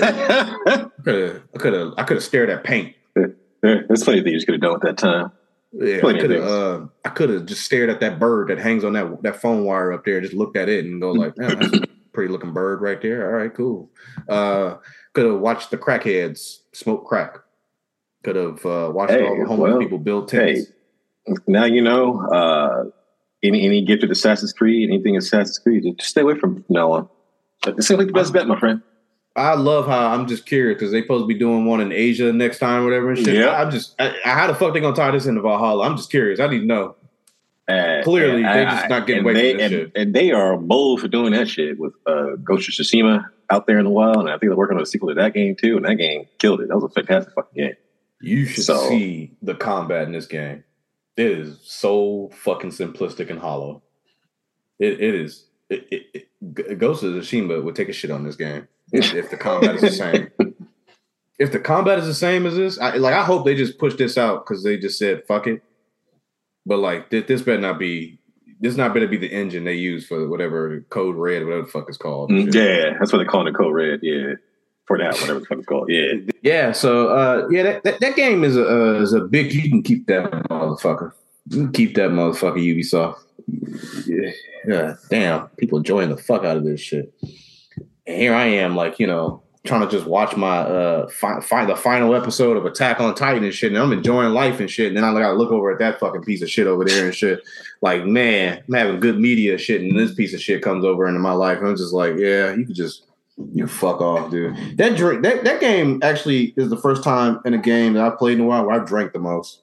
I could have stared at paint. There's plenty of things you could have done with that time. Yeah, I could have just stared at that bird that hangs on that phone wire up there, just looked at it and go like, that's a pretty looking bird right there. All right, cool. Could have watched the crackheads smoke crack. Could have watched all the homeless people build tents. Hey, now you know. Any gifted Assassin's Creed, anything Assassin's Creed, just stay away from now on. It seems like the best bet, my friend. I love how I'm just curious because they supposed to be doing one in Asia next time, whatever and shit. Yeah. How the fuck they gonna tie this into Valhalla? I'm just curious. I need to know. Clearly, they're just not getting away from this shit. And they are bold for doing that shit with Ghost of Tsushima out there in the wild. And I think they're working on a sequel to that game too. And that game killed it. That was a fantastic fucking game. You should see the combat in this game. It is so fucking simplistic and hollow. It is. Ghost of Tsushima would take a shit on this game. If the combat is the same. If the combat is the same as this, I hope they just push this out because they just said fuck it. But like this better not be the engine they use for whatever Code Red, whatever the fuck it's called. Yeah, that's what they call it, Code Red. Yeah, for now, whatever the fuck it's called. Yeah, yeah. So that game is a big. You can keep that motherfucker. You can keep that motherfucker, Ubisoft. Yeah, damn, people enjoying the fuck out of this shit. And here I am, like, you know, trying to just watch my find the final episode of Attack on Titan and shit, and I'm enjoying life and shit. And then I gotta look over at that fucking piece of shit over there and shit. Like, man, I'm having good media shit, and this piece of shit comes over into my life. And I'm just like, yeah, you fuck off, dude. That game actually is the first time in a game that I played in a while where I drank the most.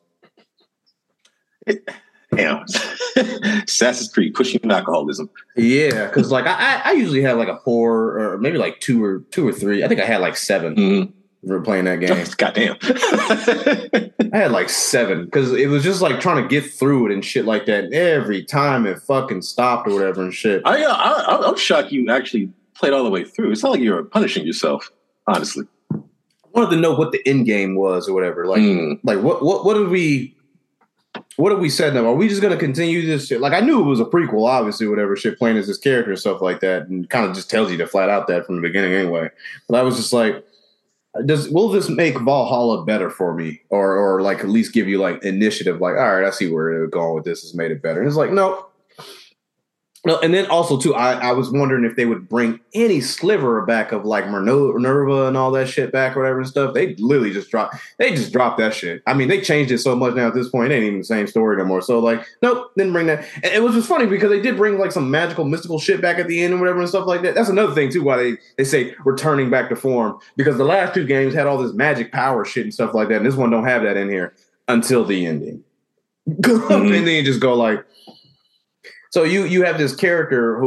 Damn. Assassin's Creed pushing alcoholism. Yeah, because like I usually have like a 4 or maybe like 2 or 3. I think I had like 7 for playing that game. Goddamn. I had like 7 because it was just like trying to get through it and shit like that. Every time it fucking stopped or whatever and shit. I'm shocked you actually played all the way through. It's not like you were punishing yourself, honestly. I wanted to know what the end game was or whatever. Like what did we said now? Are we just going to continue this shit? Like, I knew it was a prequel, obviously, whatever shit, playing as this character and stuff like that, and kind of just tells you to flat out that from the beginning anyway. But I was just like, will this make Valhalla better for me? Or like at least give you like initiative, like, all right, I see where they're going with this, has made it better. And it's like, no. No, and then also too, I was wondering if they would bring any sliver back of like Minerva and all that shit back or whatever and stuff. They literally just dropped that shit. I mean, they changed it so much now at this point, it ain't even the same story no more. So like, nope, didn't bring that. And it was just funny because they did bring like some magical, mystical shit back at the end and whatever and stuff like that. That's another thing too, why they say returning back to form, because the last 2 games had all this magic power shit and stuff like that. And this one don't have that in here until the ending. And then you just go like, so you have this character who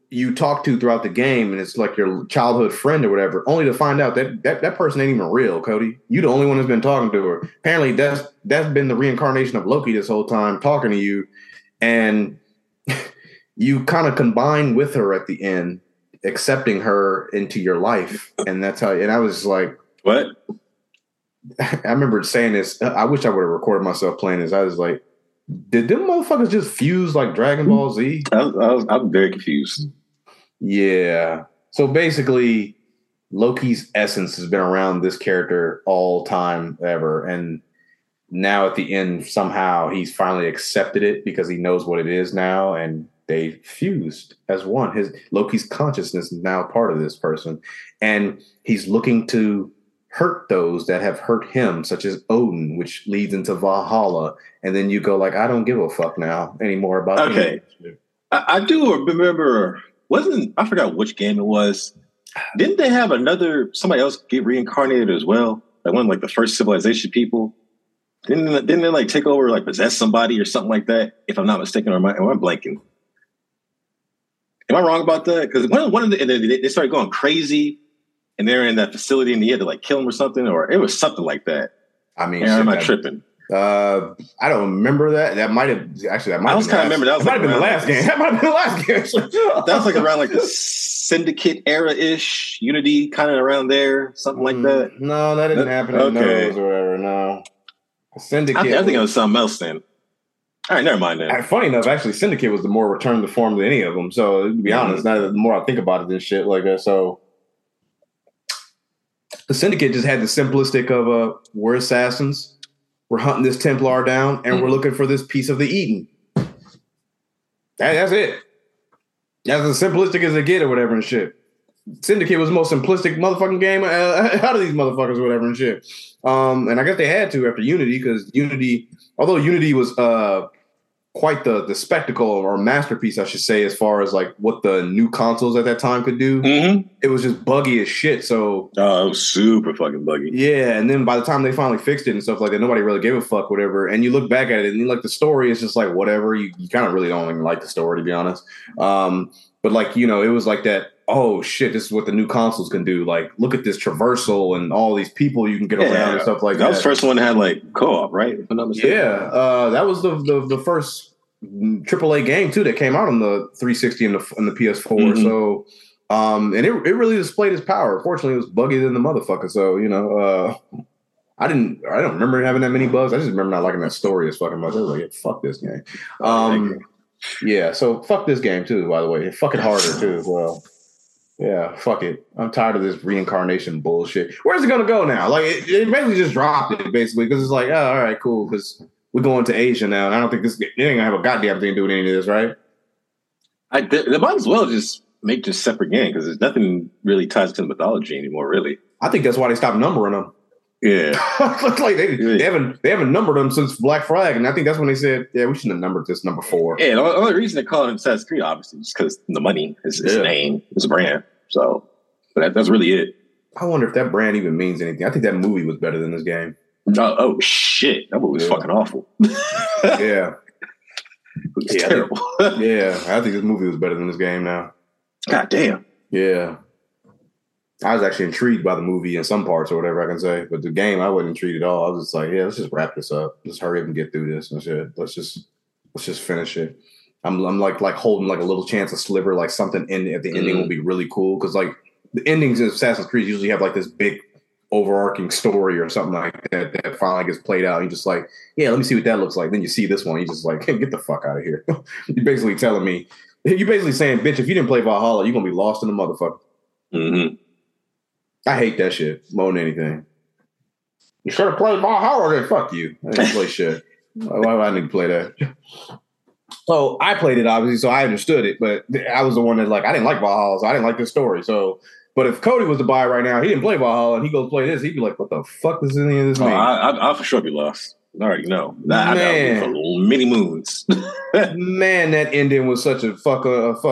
you talk to throughout the game, and it's like your childhood friend or whatever, only to find out that person ain't even real, Cody. You the only one that's been talking to her. Apparently, that's been the reincarnation of Loki this whole time, talking to you, and you kind of combine with her at the end, accepting her into your life, and that's how. And I was like, what? I remember saying this. I wish I would have recorded myself playing this. I was like, did them motherfuckers just fuse like Dragon Ball Z? I'm very confused. Yeah. So basically, Loki's essence has been around this character all time ever. And now at the end, somehow he's finally accepted it because he knows what it is now. And they fused as one. Loki's consciousness is now part of this person. And he's looking to hurt those that have hurt him, such as Odin, which leads into Valhalla. And then you go like, I don't give a fuck now anymore about okay. I do remember, I forgot which game it was. Didn't they have somebody else get reincarnated as well? Like one of like the first civilization people? Didn't they like take over, like possess somebody or something like that? If I'm not mistaken, or am I blanking? Am I wrong about that? Because one of they started going crazy. And they're in that facility, and he had to like kill him or something, or it was something like that. I mean, am I tripping? I don't remember that. That might have actually. I was kind of remember that. Might have been the last game. That might have been the last game. That was like around like the Syndicate era ish, Unity kind of around there, something like that. No, that didn't happen in those or whatever. No, Syndicate. I think it was something else then. All right, never mind then. Funny enough, actually, Syndicate was the more return to form than any of them. So to be honest, now the more I think about it, this shit like that. So. The Syndicate just had the simplistic of we're assassins, we're hunting this Templar down, and we're looking for this piece of the Eden. That's it. That's as simplistic as they get or whatever and shit. Syndicate was the most simplistic motherfucking game out of these motherfuckers or whatever and shit. And I guess they had to after Unity, because although Unity was quite the spectacle or masterpiece, I should say, as far as like what the new consoles at that time could do. Mm-hmm. It was just buggy as shit. So it was super fucking buggy. Yeah, and then by the time they finally fixed it and stuff like that, nobody really gave a fuck, whatever. And you look back at it and like the story is just like whatever. You kind of really don't even like the story, to be honest. But like, it was like that. Oh shit, this is what the new consoles can do. Like, look at this traversal and all these people you can get around and stuff like that. That was the first one that had like co-op, right? If I'm not mistaken. Yeah, that was the first AAA game too that came out on the 360 and the PS4. Mm-hmm. So, and it really displayed its power. Fortunately, it was buggy than the motherfucker. So, I don't remember having that many bugs. I just remember not liking that story as fucking much. I was like, yeah, fuck this game. Yeah, so fuck this game too, by the way. Fuck it harder too as well. Yeah, fuck it. I'm tired of this reincarnation bullshit. Where's it gonna go now? Like, it basically just dropped it, basically, because it's like, oh, all right, cool, because we're going to Asia now, and I don't think it ain't gonna have a goddamn thing to do with any of this, right? They might as well just make just separate game, because there's nothing really ties to the mythology anymore, really. I think that's why they stopped numbering them. Yeah, like they haven't numbered them since Black Flag, and I think that's when they said, yeah, we shouldn't have numbered this number 4. Yeah, the only reason they call it Assassin's Creed, obviously, is because the money is a name, it's a brand. So, but that's really it. I wonder if that brand even means anything. I think that movie was better than this game. Oh shit, that movie was fucking awful. Yeah, it was terrible. I think this movie was better than this game now. God damn. Yeah. I was actually intrigued by the movie in some parts or whatever I can say, but the game I wasn't intrigued at all. I was just like, yeah, let's just wrap this up. Let's hurry up and get through this and shit. Let's just finish it. I'm like holding like a little chance of sliver, like something at the ending will be really cool, because like the endings in Assassin's Creed usually have like this big overarching story or something like that finally gets played out. You're just like, yeah, let me see what that looks like. Then you see this one, you're just like, hey, get the fuck out of here. You're basically saying, bitch, if you didn't play Valhalla, you're gonna be lost in the motherfucker. Mm-hmm. I hate that shit more than anything. You should have played Valhalla, then fuck you. I didn't play shit. Why would I need to play that? So I played it, obviously, so I understood it, but I was the one that, like, I didn't like Valhalla, so I didn't like this story. So, but if Cody was to buy it right now, he didn't play Valhalla, and he goes play this, he'd be like, what the fuck does any of this mean? I'll for sure be lost. I already know. Man. For many moons. Man, that ending was such a fuck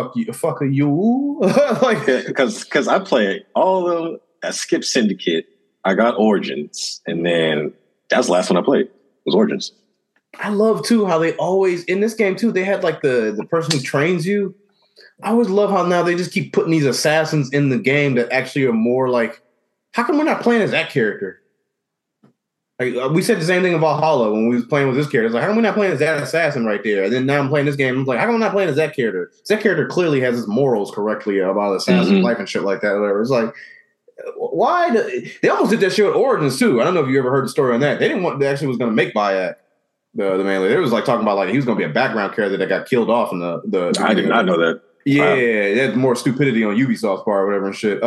you. Like, because I played all of them. I skipped Syndicate. I got Origins, and then that's the last one I played. Was Origins. I love too how they always in this game too. They had like the person who trains you. I always love how now they just keep putting these assassins in the game that actually are more like, how come we're not playing as that character? Like, we said the same thing in Valhalla when we was playing with this character. It's like, how come we not playing as that assassin right there? And then now I'm playing this game. I'm like, how come I'm not playing as that character? That character clearly has his morals correctly about assassin life and shit like that. Whatever. It's like, why? They almost did that shit with Origins too. I don't know if you ever heard the story on that. They didn't want. They actually was going to make Bayek the main lead. It was like talking about like he was going to be a background character that got killed off in the I did not know that. Yeah, that's more stupidity on Ubisoft's part or whatever and shit.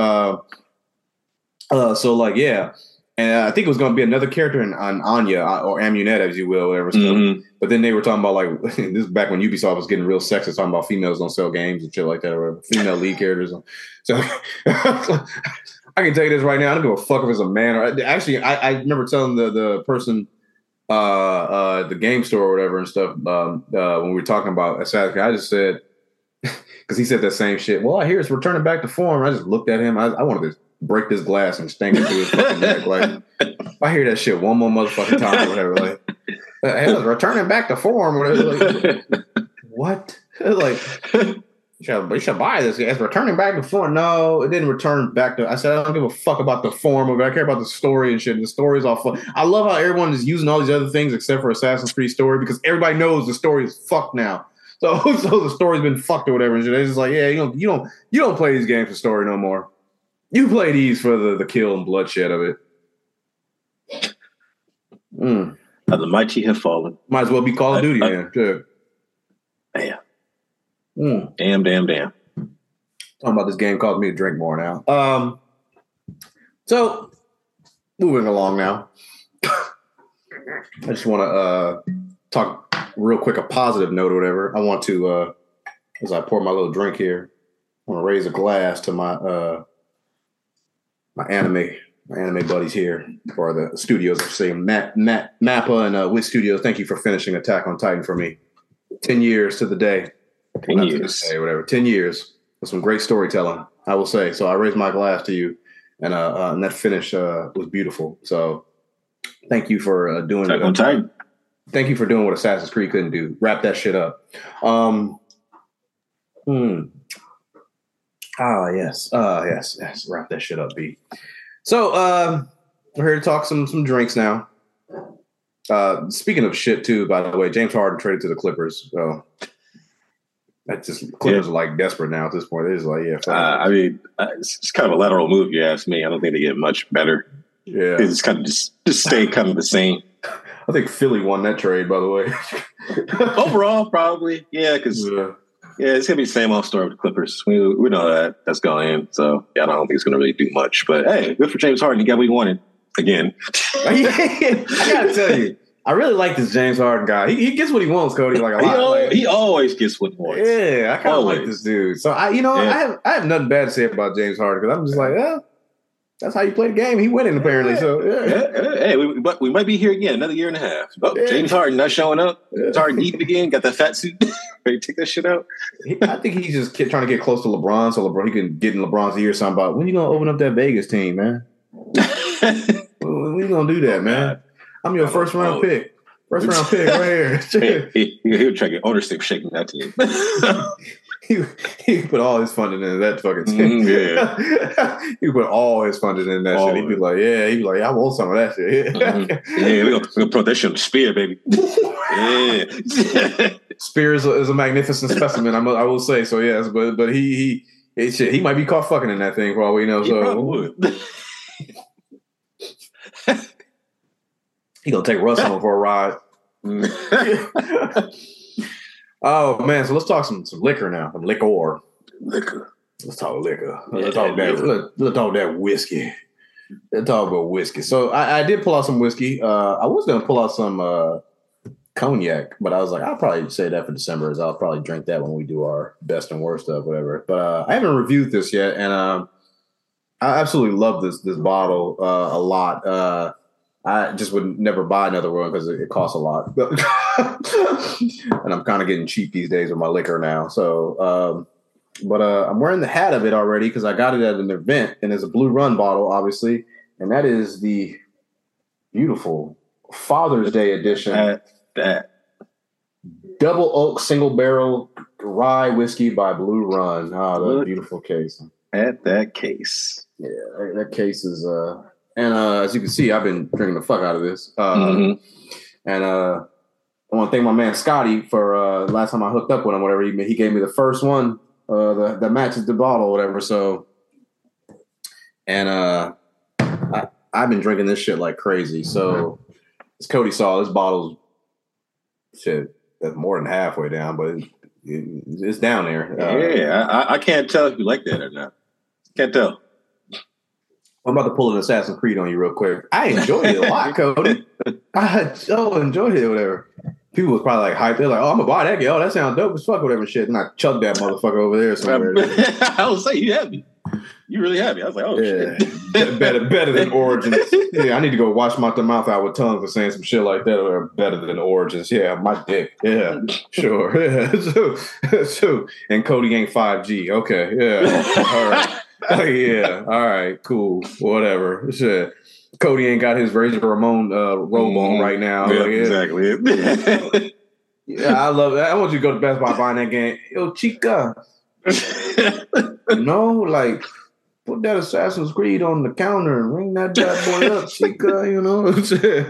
So like, yeah. And I think it was going to be another character on Anya or Amunet, as you will, whatever stuff. But then they were talking about like this is back when Ubisoft was getting real sexist, talking about females don't sell games and shit like that, or female lead characters. So I can tell you this right now. I don't give a fuck if it's a man or actually. I remember telling the person, the game store or whatever and stuff when we were talking about Assassin's Creed. I just said because he said that same shit. Well, I hear it's returning back to form. I just looked at him. I wanted to break this glass and stank it to his fucking neck. Like, if I hear that shit one more motherfucking time or whatever, like, hey, it's returning back to form or whatever. Like, what? Like, you should buy this. It's returning back to form. No, it didn't return back to. I said, I don't give a fuck about the form of it. I care about the story and shit. The story is all fun. I love how everyone is using all these other things except for Assassin's Creed story because everybody knows the story is fucked now. So the story's been fucked or whatever. And shit. It's just like, yeah, you don't play these games for story no more. You play these for the kill and bloodshed of it. The mighty have fallen. Might as well be Call of Duty, man. Sure. Damn. Talking about this game caused me to drink more now. So, moving along now. I just want to talk real quick, a positive note or whatever. I want to, as I pour my little drink here, I want to raise a glass to my my anime buddies here, or the studios. I say Mappa and Wit Studios. Thank you for finishing Attack on Titan for me. 10 years to the day. 10 years. Day, whatever. 10 years with some great storytelling, I will say. So I raise my glass to you, and that finish was beautiful. So thank you for doing Attack on Titan. Thank you for doing what Assassin's Creed couldn't do. Wrap that shit up. Yes. Wrap that shit up, B. So, we're here to talk some drinks now. Speaking of shit, too, by the way, James Harden traded to the Clippers. So, that's just, Clippers are like desperate now at this point. They're just like, yeah. I mean, it's kind of a lateral move, you ask me. I don't think they get much better. Yeah. It's kind of just stay kind of the same. I think Philly won that trade, by the way. Overall, probably. Yeah, because... Yeah, it's gonna be the same old story with the Clippers. We know that's going in. So yeah, I don't think it's gonna really do much. But hey, good for James Harden. He got what he wanted again. I gotta tell you, I really like this James Harden guy. He gets what he wants, Cody. Like a lot. He always gets what he wants. Yeah, I kind of like this dude. So I have nothing bad to say about James Harden because I'm just like, yeah. That's how you play the game. He winning apparently. So hey, we might be here again another year and a half. James Harden not showing up. James Harden eating again. Got that fat suit. Ready to take that shit out. I think he's just trying to get close to LeBron, so he can get in LeBron's ear something about when you gonna open up that Vegas team, man. When you gonna do that, man? I'm your first round pick. First round pick right here. He'll try to get ownership shaking that team. He put all his funding into that fucking team. He put all his funding in that shit. He'd be like, I want some of that shit. Yeah, we're gonna put that shit on the spear, baby. Yeah. Spear is a magnificent specimen, I will say. So yes, but he might be caught fucking in that thing for all we know. So he gonna take Russ on for a ride. Oh man, so let's talk some liquor now. Some liquor. Let's talk liquor. Let's talk that whiskey. Let's talk about whiskey. So I did pull out some whiskey. I was gonna pull out some cognac, but I was like, I'll probably say that for December, as I'll probably drink that when we do our best and worst of whatever. But I haven't reviewed this yet, and I absolutely love this bottle a lot. I just would never buy another one because it costs a lot. And I'm kind of getting cheap these days with my liquor now. So, but I'm wearing the hat of it already because I got it at an event, and it's a Blue Run bottle, obviously. And that is the beautiful Father's Day edition. That Double oak single barrel Rye Whiskey by Blue Run. Oh, that Look beautiful case. at that case. Yeah, that case is and as you can see, I've been drinking the fuck out of this. And I want to thank my man Scotty for last time I hooked up with him, whatever. He gave me the first one, that matches the bottle, whatever. So, and I've been drinking this shit like crazy. So, as Cody saw, this bottle's shit that's more than halfway down, but it's down there. I can't tell if you like that or not. Can't tell. I'm about to pull an Assassin's Creed on you real quick. I enjoyed it a lot, Cody. I so enjoyed it, whatever. People was probably like hyped. They're like, "Oh, I'm gonna buy that. Oh, that sounds dope as fuck, whatever shit." And I chugged that motherfucker over there somewhere. I was saying, you happy. You really happy. I was like, oh shit. better than Origins. Yeah, I need to go wash my mouth out with tongue for saying some shit like that. Or better than Origins. Yeah, my dick. Yeah, sure. Yeah, so and Cody ain't 5G. Okay, yeah, all right. Yeah, all right, cool, whatever. Shit. Cody ain't got his Razor Ramon robe on right now. Yeah, like, exactly. Yeah, I love that. I want you to go to Best Buy buying that game. Yo, Chica. Like, put that Assassin's Creed on the counter and ring that bad boy up, Chica. You know what I'm saying?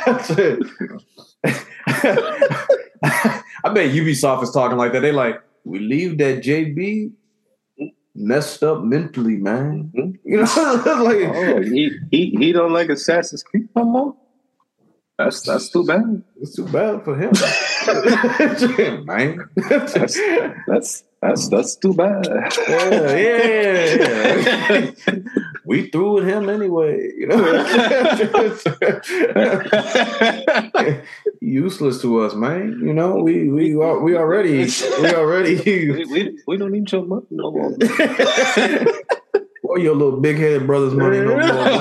I bet Ubisoft is talking like that. They like, we leave that JB messed up mentally, man. Mm-hmm. You know, like he don't like Assassin's Creed no more. That's too bad. It's too bad for him, man. That's too bad. Yeah. We through with him anyway. You know, useless to us, man. You know, we already we don't need your money no more. Or your little big-headed brother's money no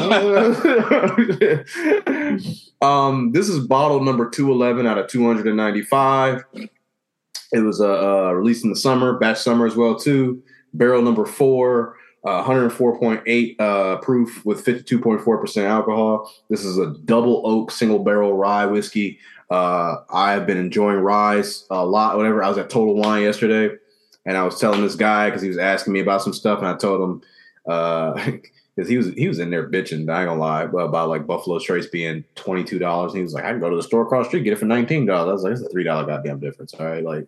more. This is bottle number 211 out of 295. It was released in the summer, batch summer as well too. Barrel number 4, 104.8 proof with 52.4% alcohol. This is a double oak single barrel rye whiskey. I have been enjoying ryes a lot. Whatever. I was at Total Wine yesterday, and I was telling this guy because he was asking me about some stuff, and I told him. Because he was in there bitching, I ain't gonna lie, about like Buffalo Trace being $22. And he was like, I can go to the store across the street, get it for $19. I was like, it's a $3 goddamn difference. All right, like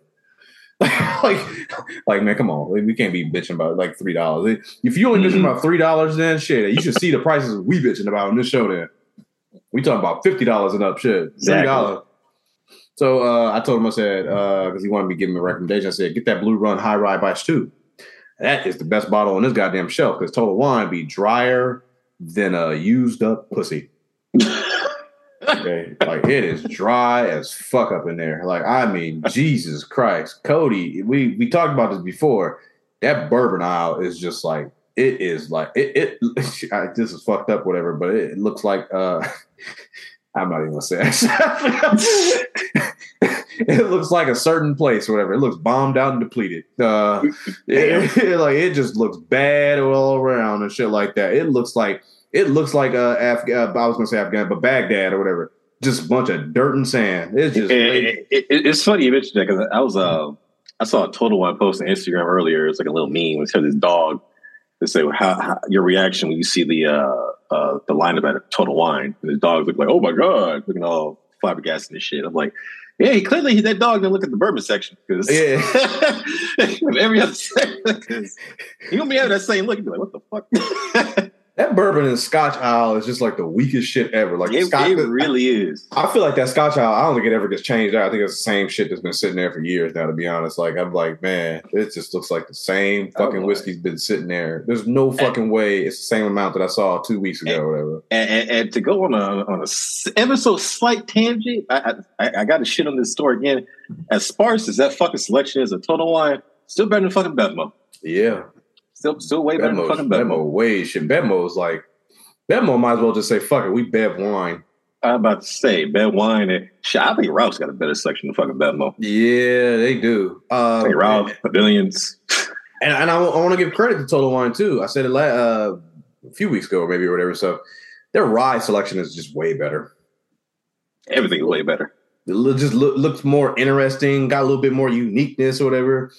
man, come on, we can't be bitching about like $3. If you only bitching about $3, then shit, you should see the prices we bitching about in this show. Then we talking about $50 and up, shit, $3. Exactly. So I told him, I said, because he wanted me to give him a recommendation, I said, get that Blue Run High Rye Batch 2. That is the best bottle on this goddamn shelf because Total Wine be drier than a used up pussy. Okay, like it is dry as fuck up in there. Like, I mean, Jesus Christ, Cody. We talked about this before. That bourbon aisle is just like it is like it. This is fucked up, whatever. But it looks like I'm not even gonna say that. It looks like a certain place, or whatever. It looks bombed out and depleted. It just looks bad all around and shit like that. It looks like I was gonna say Afghan, but Baghdad or whatever. Just a bunch of dirt and sand. It's just it's funny you mentioned that because I saw a Total Wine post on Instagram earlier. It's like a little meme. It said this dog. They say how your reaction when you see the line about Total Wine, and the dogs look like, oh my god, looking all flabbergasted and shit. I'm like. Yeah, that dog didn't look at the bourbon section because every other section, because he gonna be having that same look. You'd be like, what the fuck? That bourbon and Scotch aisle is just like the weakest shit ever. Like it really is. I feel like that Scotch aisle, I don't think it ever gets changed out. I think it's the same shit that's been sitting there for years now, to be honest. Like, I'm like, man, it just looks like the same fucking whiskey's been sitting there. There's no fucking way it's the same amount that I saw 2 weeks ago or whatever. And to go on a ever so slight tangent, I got to shit on this store again. As sparse as that fucking selection is of Total Wine, still better than fucking Bevmo. Yeah. Still way better than fucking Bevmo. Way shit. Bevmo's like, Bevmo might as well just say, fuck it, we Bev wine. I'm about to say, Bev wine. And shit, I think Ralph's got a better section than fucking Bevmo. Yeah, they do. Ralph, Pavilions. And I want to give credit to Total Wine, too. I said it a few weeks ago or maybe or whatever. So their rye selection is just way better. Everything is way better. just looks more interesting, got a little bit more uniqueness or whatever.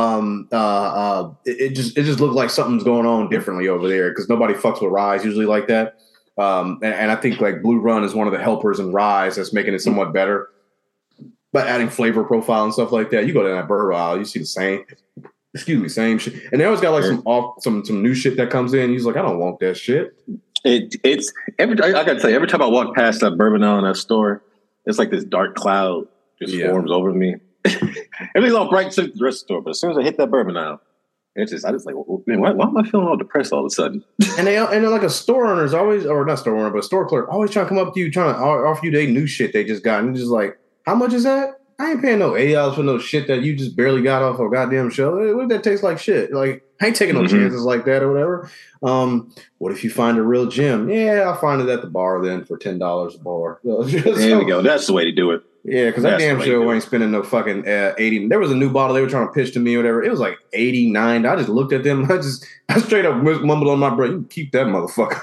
It just looked like something's going on differently over there because nobody fucks with Rise usually like that. And I think like Blue Run is one of the helpers in Rise that's making it somewhat better. But adding flavor profile and stuff like that, you go to that burger aisle, you see the same shit. And they always got like some new shit that comes in. He's like, I don't want that shit. It's I gotta tell you, every time I walk past that bourbon aisle in that store, it's like this dark cloud just forms over me. Everything's all bright to the rest of the store, but as soon as I hit that bourbon aisle, I just like, man, why am I feeling all depressed all of a sudden? and then like a store owner's always, or not store owner, but a store clerk always trying to come up to you, trying to offer you their new shit they just got, and you're just like, how much is that? I ain't paying no $8 for no shit that you just barely got off a goddamn show. What if that tastes like shit? Like, I ain't taking no chances like that or whatever. What if you find a real gem? Yeah, I'll find it at the bar then for $10 a bar. There we go. That's the way to do it. Yeah, because that damn show ain't spending no fucking 80. There was a new bottle they were trying to pitch to me or whatever. It was like 89. I just looked at them. I straight up mumbled on my breath. You can keep that motherfucker.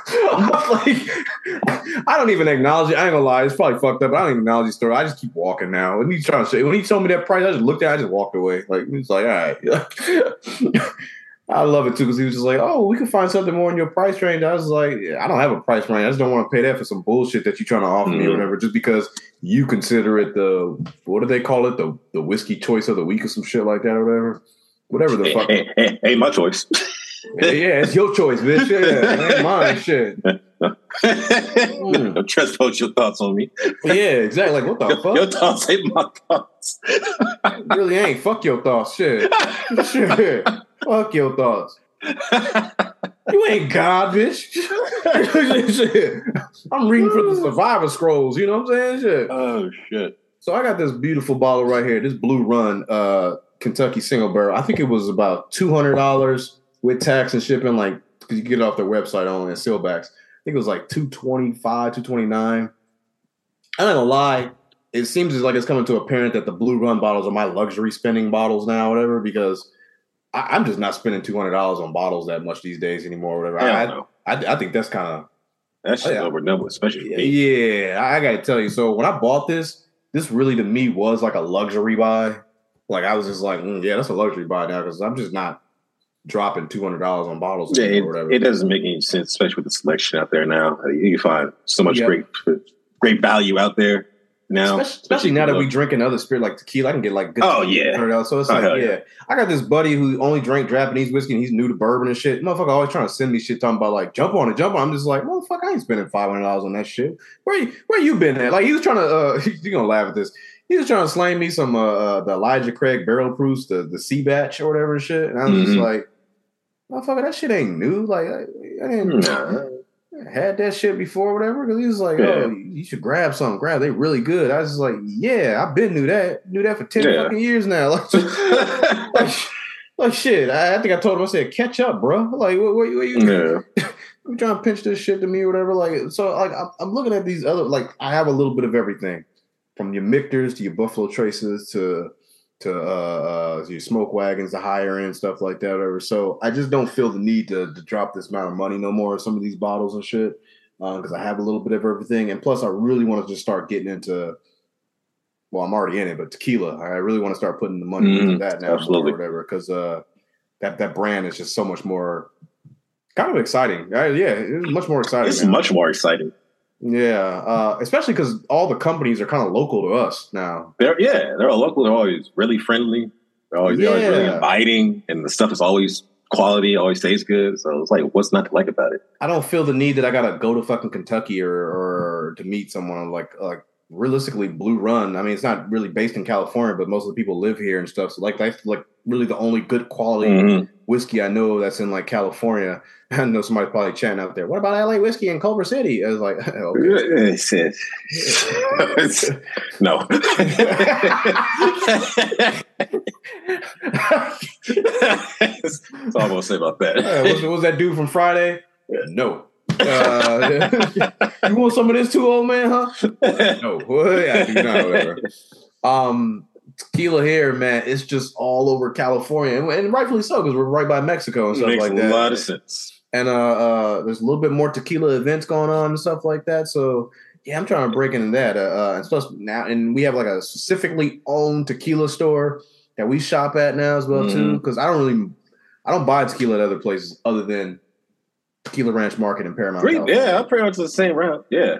I don't even acknowledge it. I ain't gonna lie. It's probably fucked up. I don't even acknowledge the story. I just keep walking now. When he told me that price, I just looked at it. I just walked away. Like, he's like, all right. I love it too because he was just like, "Oh, we can find something more in your price range." I was like, "I don't have a price range. I just don't want to pay that for some bullshit that you're trying to offer me or whatever, just because you consider it the what do they call it the whiskey choice of the week or some shit like that or whatever the fuck." Hey, my choice. Yeah, it's your choice, bitch. Yeah, it ain't mine. Shit. Don't trust your thoughts on me. Yeah, exactly. Like, what the fuck? Your thoughts ain't my thoughts. It really ain't. Fuck your thoughts. Shit. Fuck your thoughts. You ain't God, bitch. Shit. I'm reading from the Survivor Scrolls. You know what I'm saying? Shit. Oh, shit. So I got this beautiful bottle right here. This Blue Run Kentucky single barrel. I think it was about $200 with tax and shipping, like, because you get it off their website only in sealbacks. I think it was like $225, $229. I'm not gonna lie. It seems like it's coming to apparent that the Blue Run bottles are my luxury spending bottles now, whatever, because I'm just not spending $200 on bottles that much these days anymore, whatever. I think that's kind of that's just overdone, especially for me. Yeah, I got to tell you. So when I bought this really to me was like a luxury buy. Like I was just like, yeah, that's a luxury buy now because I'm just not dropping $200 on bottles or whatever. It doesn't make any sense, especially with the selection out there now. You find so much great value out there now. Especially now that we drinking other spirit like tequila, I can get like good tequila. So it's I got this buddy who only drank Japanese whiskey and he's new to bourbon and shit. Motherfucker always trying to send me shit talking about like jump on it. I'm just like, motherfucker, I ain't spending $500 on that shit. Where you been at? Like he was trying to you're gonna laugh at this. He was trying to slang me some the Elijah Craig barrel proofs, the C batch or whatever and shit. And I was just like, motherfucker, that shit ain't new. Like I didn't had that shit before, whatever. Because he was like, "Oh, you should grab something. They really good." I was just like, "Yeah, I've been knew that for 10 fucking years now." Like shit. I think I told him. I said, "Catch up, bro." Like, what you? I'm trying to pinch this shit to me or whatever. Like, so like I'm looking at these other like I have a little bit of everything, from your Michters to your Buffalo Traces to your smoke wagons, the higher end stuff like that, whatever. So I just don't feel the need to drop this amount of money no more on some of these bottles and shit because I have a little bit of everything. And plus, I really want to just start getting into. Well, I'm already in it, but tequila. I really want to start putting the money into that now, or whatever, because that brand is just so much more kind of exciting. It's much more exciting. It's much more exciting. Yeah, especially because all the companies are kind of local to us now. They're all local. They're always really friendly. They're always really inviting, and the stuff is always quality, always tastes good. So it's like, what's not to like about it? I don't feel the need that I gotta go to fucking Kentucky or to meet someone like realistically Blue Run. I mean, it's not really based in California, but most of the people live here and stuff. So like that's like really the only good quality whiskey I know that's in like California. I know somebody probably chatting out there. What about LA whiskey in Culver City? I was like, okay. No. That's all I'm gonna say about that. What was that dude from Friday? No. You want some of this too, old man? Huh? No. I do not. Whatever. Tequila here, man, it's just all over California, and rightfully so because we're right by Mexico and stuff like that. Makes a lot of sense. And there's a little bit more tequila events going on and stuff like that. So Yeah, I'm trying to break into that. And plus now, and we have like a specifically owned tequila store that we shop at now as well too. Because I don't buy tequila at other places other than Tequila Ranch Market in Paramount. Yeah, I'm pretty much the same route. Yeah,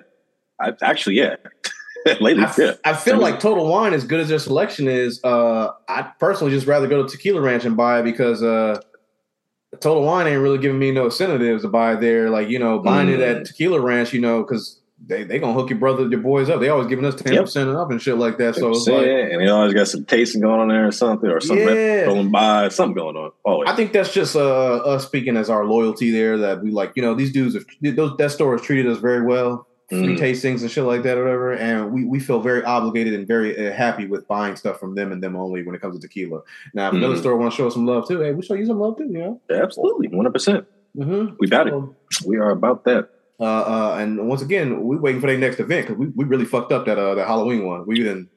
lately, I feel like Total Wine, as good as their selection is, I personally just rather go to Tequila Ranch and buy it because Total Wine ain't really giving me no incentives to buy there. Like, buying it at Tequila Ranch, because they gonna hook your boys up. They always giving us 10% up and shit like that. So it's like, and they always got some tasting going on there or something, or some rolling by, something going on. Always. I think that's just us speaking as our loyalty there. That we like, these dudes that store has treated us very well. Free tastings and shit like that or whatever, and we feel very obligated and very happy with buying stuff from them and them only when it comes to tequila. Now, if another store want to show us some love too, hey, we show you some love too, Absolutely, 100%. We about it. We are about that. And once again, we waiting for their next event because we really fucked up that Halloween one. We really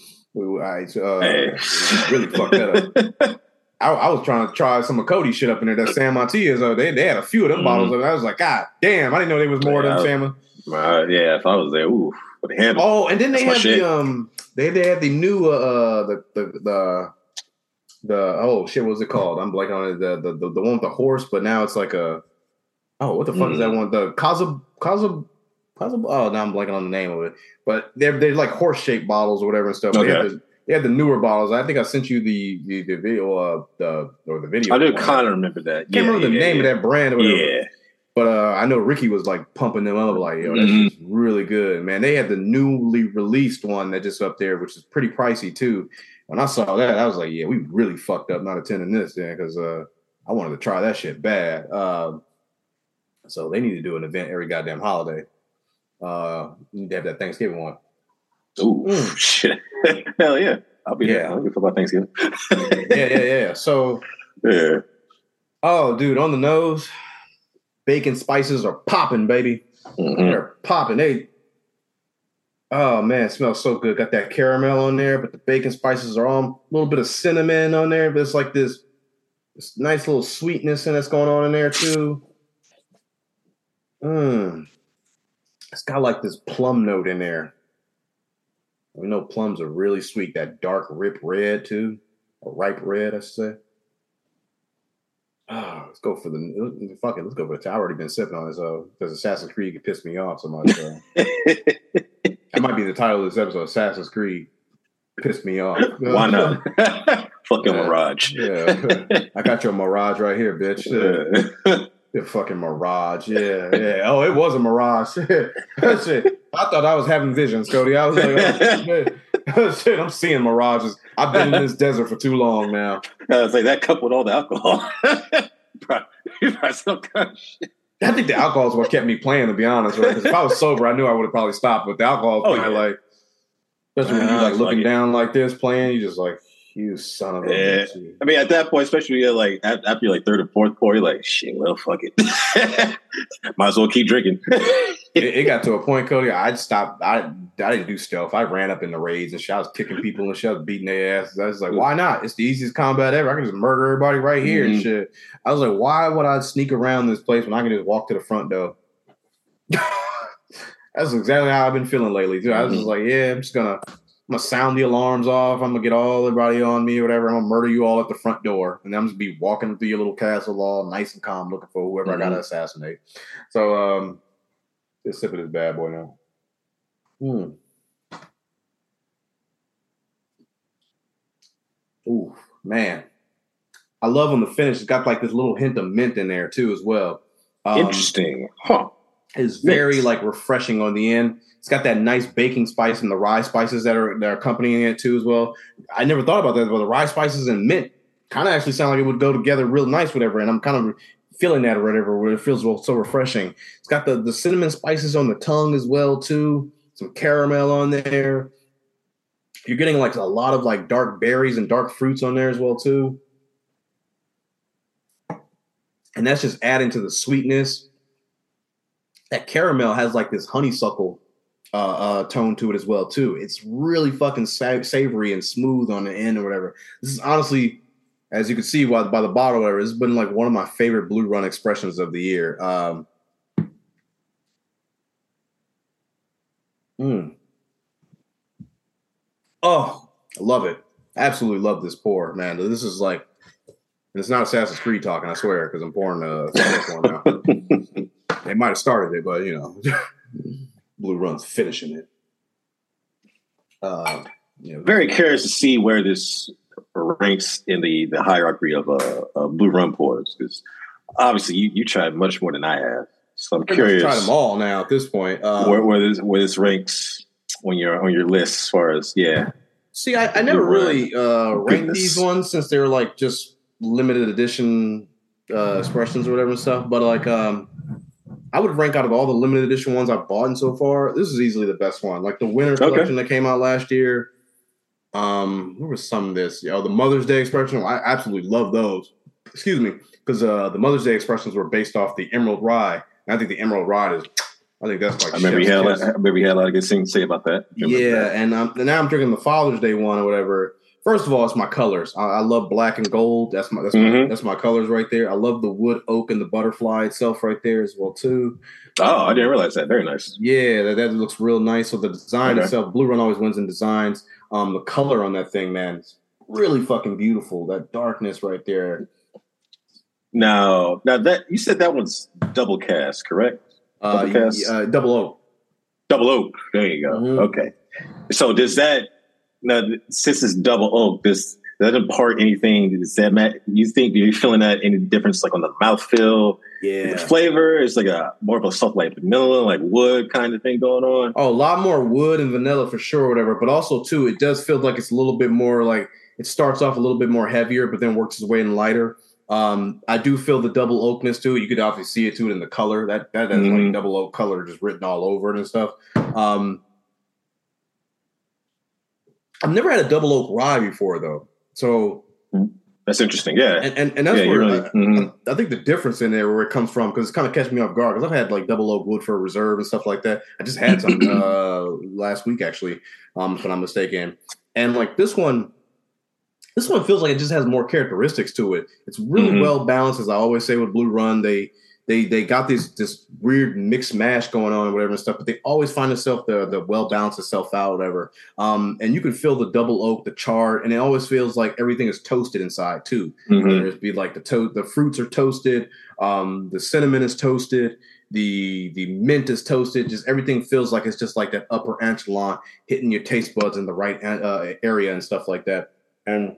fucked that up. I was trying to try some of Cody's shit up in there. That San Matias, they had a few of them bottles. I was like, God damn, I didn't know there was more than San. If I was there, ooh, with the handle. Oh, and then they had they had the new oh shit, what was it called? I'm blanking on it. The one with the horse, but now it's like what the fuck is that one? The Casa. Oh, now I'm blanking on the name of it. But they're like horse shaped bottles or whatever and stuff. Okay. They had the newer bottles. I think I sent you the video the video. I do kind of remember that. Can't remember the name of that brand or whatever. Yeah. But I know Ricky was like pumping them up like, yo, that's really good, man. They had the newly released one that just up there, which is pretty pricey too. When I saw that, I was like, yeah, we really fucked up not attending this then because I wanted to try that shit bad. So they need to do an event every goddamn holiday. You need to have that Thanksgiving one. Ooh, shit. Hell yeah. I'll be there. I'll give about Thanksgiving. Yeah. So, oh, dude, on the nose, bacon spices are popping, baby. They're popping. Oh, man, it smells so good. Got that caramel on there, but the bacon spices are on. A little bit of cinnamon on there, but it's like this nice little sweetness that's going on in there, too. It's got like this plum note in there. We know plums are really sweet. That dark ripe red too, or ripe red, I should say. Oh, let's go for the fuck it. Let's go for it. I've already been sipping on this because Assassin's Creed could piss me off so much. That might be the title of this episode. Assassin's Creed pissed me off. Why not? Fucking Mirage. Yeah, I got your Mirage right here, bitch. The fucking Mirage. Yeah. Oh, it was a Mirage. That's it. I thought I was having visions, Cody. I was like, oh, shit, I'm seeing mirages. I've been in this desert for too long now. I was like, that coupled with all the alcohol. Some kind of shit. I think the alcohol is what kept me playing, to be honest. Right? Because if I was sober, I knew I would have probably stopped. But the alcohol is kind of like, especially when you're like looking down like this playing, you just like, you son of a bitch. I mean, at that point, especially you're like after you're like third or fourth pour, you're like, shit, well, fuck it. Might as well keep drinking. it got to a point, Cody. I'd stopped. I didn't do stealth. I ran up in the raids and shit. I was kicking people and shit. I was beating their asses. I was like, why not? It's the easiest combat ever. I can just murder everybody right here and shit. I was like, why would I sneak around this place when I can just walk to the front door? That's exactly how I've been feeling lately, too. I was just like, yeah, I'm gonna sound the alarms off. I'm gonna get everybody on me or whatever. I'm gonna murder you all at the front door, and I'm just be walking through your little castle all nice and calm, looking for whoever I gotta assassinate. So, just sip of this bad boy now. Ooh, man, I love on the finish. It's got like this little hint of mint in there too, as well. Interesting, huh? It's very like refreshing on the end. It's got that nice baking spice and the rye spices that are accompanying it too as well. I never thought about that, but the rye spices and mint kind of actually sound like it would go together real nice, whatever. And I'm kind of feeling that or whatever, where it feels so refreshing. It's got the cinnamon spices on the tongue as well too. Some caramel on there. You're getting like a lot of like dark berries and dark fruits on there as well too. And that's just adding to the sweetness. That caramel has like this honeysuckle tone to it as well too. It's really fucking savory and smooth on the end or whatever. This is honestly, as you can see by the bottle or whatever, this has been like one of my favorite Blue Run expressions of the year. Mm. Oh, I love it. Absolutely love this pour, man. This is like, it's not Assassin's Creed talking, I swear, because I'm pouring one now. They might have started it, but Blue Run's finishing it. Very curious to see where this ranks in the hierarchy of Blue Run pours, because obviously you tried much more than I have. So I'm curious. Try them all now at this point. Where this ranks on your list as far as See, I never really ranked these ones since they were like just limited edition expressions or whatever and stuff. But like, I would rank out of all the limited edition ones I've bought so far, this is easily the best one. Like the winter collection that came out last year. Where was some of this? The Mother's Day expression. I absolutely love those. Excuse me, because the Mother's Day expressions were based off the Emerald Rye. And I think the Emerald Rye is. I think that's like. I remember you had a lot of good things to say about that. And now I'm drinking the Father's Day one or whatever. First of all, it's my colors. I love black and gold. That's my colors right there. I love the wood oak and the butterfly itself right there as well too. Oh, I didn't realize that. Very nice. Yeah, that looks real nice. So the design itself, Blue Run always wins in designs. The color on that thing, man, it's really fucking beautiful. That darkness right there. Now that you said that one's double cast, correct? Double oak. Double oak. There you go. Mm-hmm. Okay. So does that now since it's double oak, does that impart anything? Does that you're feeling that any difference like on the mouthfeel? Yeah. The flavor is like a more of a soft like vanilla, like wood kind of thing going on. Oh, a lot more wood and vanilla for sure, whatever. But also too, it does feel like it's a little bit more like it starts off a little bit more heavier, but then works its way in lighter. I do feel the double oakness too. You could obviously see it too in the color. That has like double oak color just written all over it and stuff. I've never had a double oak rye before though, so that's interesting. Yeah, and that's where I think the difference in there where it comes from because it's kind of catching me off guard because I've had like double oak Woodford Reserve and stuff like that. I just had some last week actually, if I'm not mistaken, and like this one. This one feels like it just has more characteristics to it. It's really well balanced, as I always say with Blue Run. They got this weird mix mash going on and whatever and stuff, but they always find itself the well balanced itself out, whatever. And you can feel the double oak, the char, and it always feels like everything is toasted inside too. Whether it be like the fruits are toasted, the cinnamon is toasted, the mint is toasted. Just everything feels like it's just like that upper echelon hitting your taste buds in the right area and stuff like that. And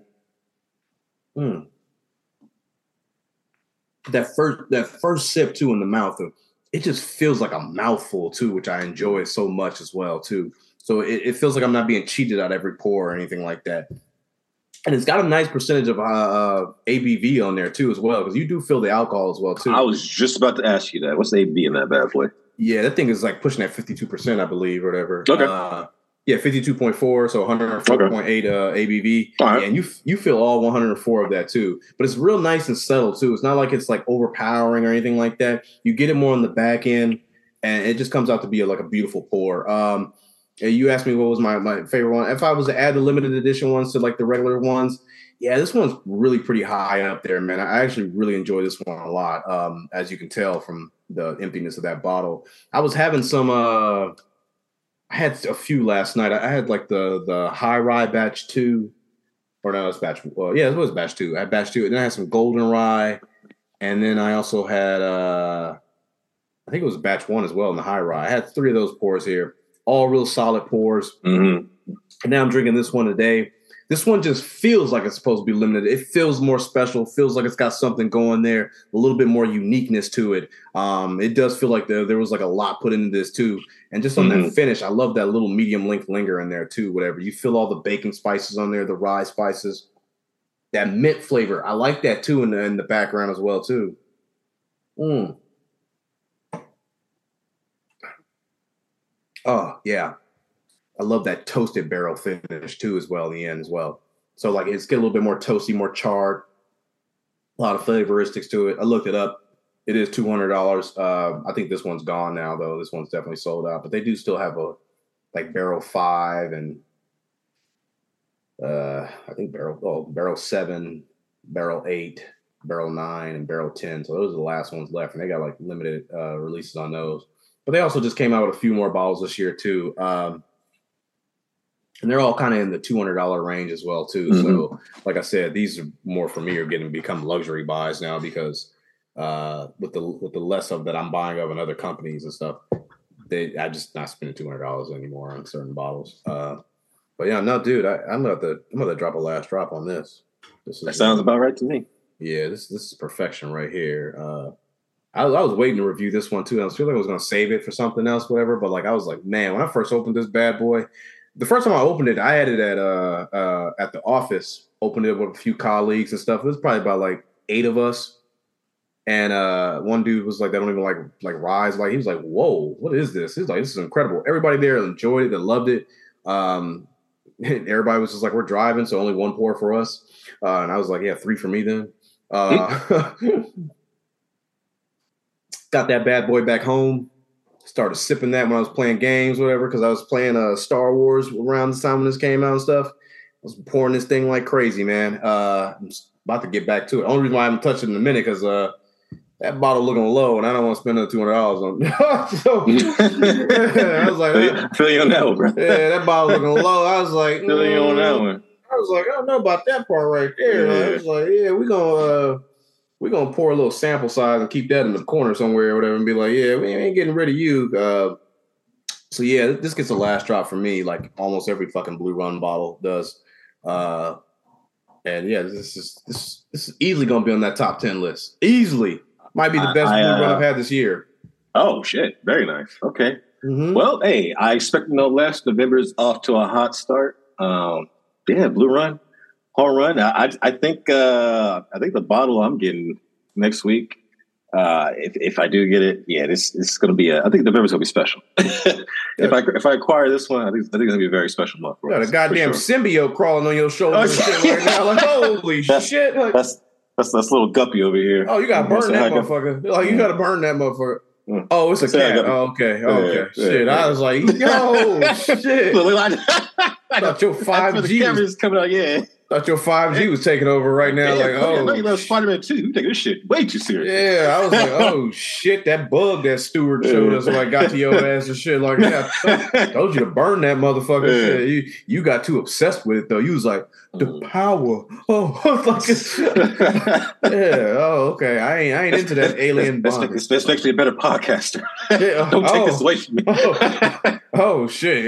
that first sip too in the mouth, it just feels like a mouthful too, which I enjoy so much as well too. So it feels like I'm not being cheated out every pour or anything like that. And it's got a nice percentage of ABV on there too as well, because you do feel the alcohol as well too. I was just about to ask you that. What's the ABV in that bad boy? Yeah, that thing is like pushing at 52%, I believe, or whatever. Okay. Yeah, 52.4, so 104.8 ABV. All right. Yeah, and you feel all 104 of that too. But it's real nice and subtle too. It's not like it's like overpowering or anything like that. You get it more on the back end, and it just comes out to be like a beautiful pour. You asked me what was my favorite one. If I was to add the limited edition ones to like the regular ones, yeah, this one's really pretty high up there, man. I actually really enjoy this one a lot, as you can tell from the emptiness of that bottle. I was having some I had a few last night. I had like the High Rye Batch 2. Or no, it's Batch. Well, yeah, it was Batch 2. I had Batch 2. And then I had some Golden Rye. And then I also had, I think it was Batch 1 as well in the High Rye. I had 3 of those pours here. All real solid pours. And now I'm drinking this one today. This one just feels like it's supposed to be limited. It feels more special. Feels like it's got something going there. A little bit more uniqueness to it. It does feel like there was like a lot put into this too. And just on that finish, I love that little medium length linger in there too. Whatever you feel, all the baking spices on there, the rye spices, that mint flavor. I like that too in the background as well too. Oh yeah. I love that toasted barrel finish too, as well in the end as well. So like it's get a little bit more toasty, more charred, a lot of flavoristics to it. I looked it up. It is $200. I think this one's gone now though. This one's definitely sold out, but they do still have a like barrel 5 and I think barrel 7, barrel 8, barrel 9, and barrel 10. So those are the last ones left, and they got like limited releases on those. But they also just came out with a few more bottles this year too. And they're all kind of in the $200 range as well too. Mm-hmm. So, like I said, these are more for me are become luxury buys now because with the less of that I'm buying of in other companies and stuff, I just not spending $200 anymore on certain bottles. But yeah, no, dude, I'm gonna drop a last drop on this. That sounds about right to me. Yeah, this is perfection right here. I was waiting to review this one too. I was feeling like I was gonna save it for something else, whatever. But like I was like, man, when I first opened this bad boy. The first time I opened it, I had it at the office. Opened it with a few colleagues and stuff. It was probably about like 8 of us, and one dude was like, "They don't even like Rise." Like he was like, "Whoa, what is this?" He's like, "This is incredible." Everybody there enjoyed it. They loved it. Everybody was just like, "We're driving, so only 1 pour for us." And I was like, "Yeah, 3 for me then." Got that bad boy back home. Started sipping that when I was playing games, whatever, because I was playing Star Wars around this time when this came out and stuff. I was pouring this thing like crazy, man. I'm about to get back to it. Only reason why I haven't touched it in a minute because that bottle looking low, and I don't want to spend another $200 on it. So, I was like, feel you on that one, bro. Yeah, that bottle looking low. I was like, feel you on that one. I was like, I don't know about that part right there. Yeah. I was like, yeah, we're gonna pour a little sample size and keep that in the corner somewhere or whatever and be like, yeah, we ain't getting rid of you. So yeah, this gets a last drop for me, like almost every fucking Blue Run bottle does. And yeah, this is easily gonna be on that top 10 list. Easily. Might be the best Blue Run I've had this year. Oh shit. Very nice. Okay. Mm-hmm. Well, hey, I expect no less. November's off to a hot start. Yeah, Blue Run. Home run. I think the bottle I'm getting next week, if I do get it, yeah, this is going to be I think November's going to be special. If I acquire this one, I think it's going to be a very special month. You got a goddamn symbiote crawling on your shoulder and shit right now. Like, holy shit! Like, that's little guppy over here. Oh, you got to burn that motherfucker. Like you got to burn that motherfucker. Oh, it's a cat. Oh, okay. Yeah, shit. Yeah. I was like, yo, shit. I thought your 5G was coming out. Yeah. Thought your 5G was taking over right now. Yeah, like, oh, you love Spider-Man 2. You take this shit way too serious. Yeah, I was like, oh shit, that bug that Stewart showed us like got to your ass and shit. Like, yeah, I told you to burn that motherfucker. Yeah. Shit. You got too obsessed with it though. You was like, the power. Oh, like, yeah. Oh, okay. I ain't into that alien bond. This makes me a better podcaster. Yeah. Don't take this away from me. Oh shit.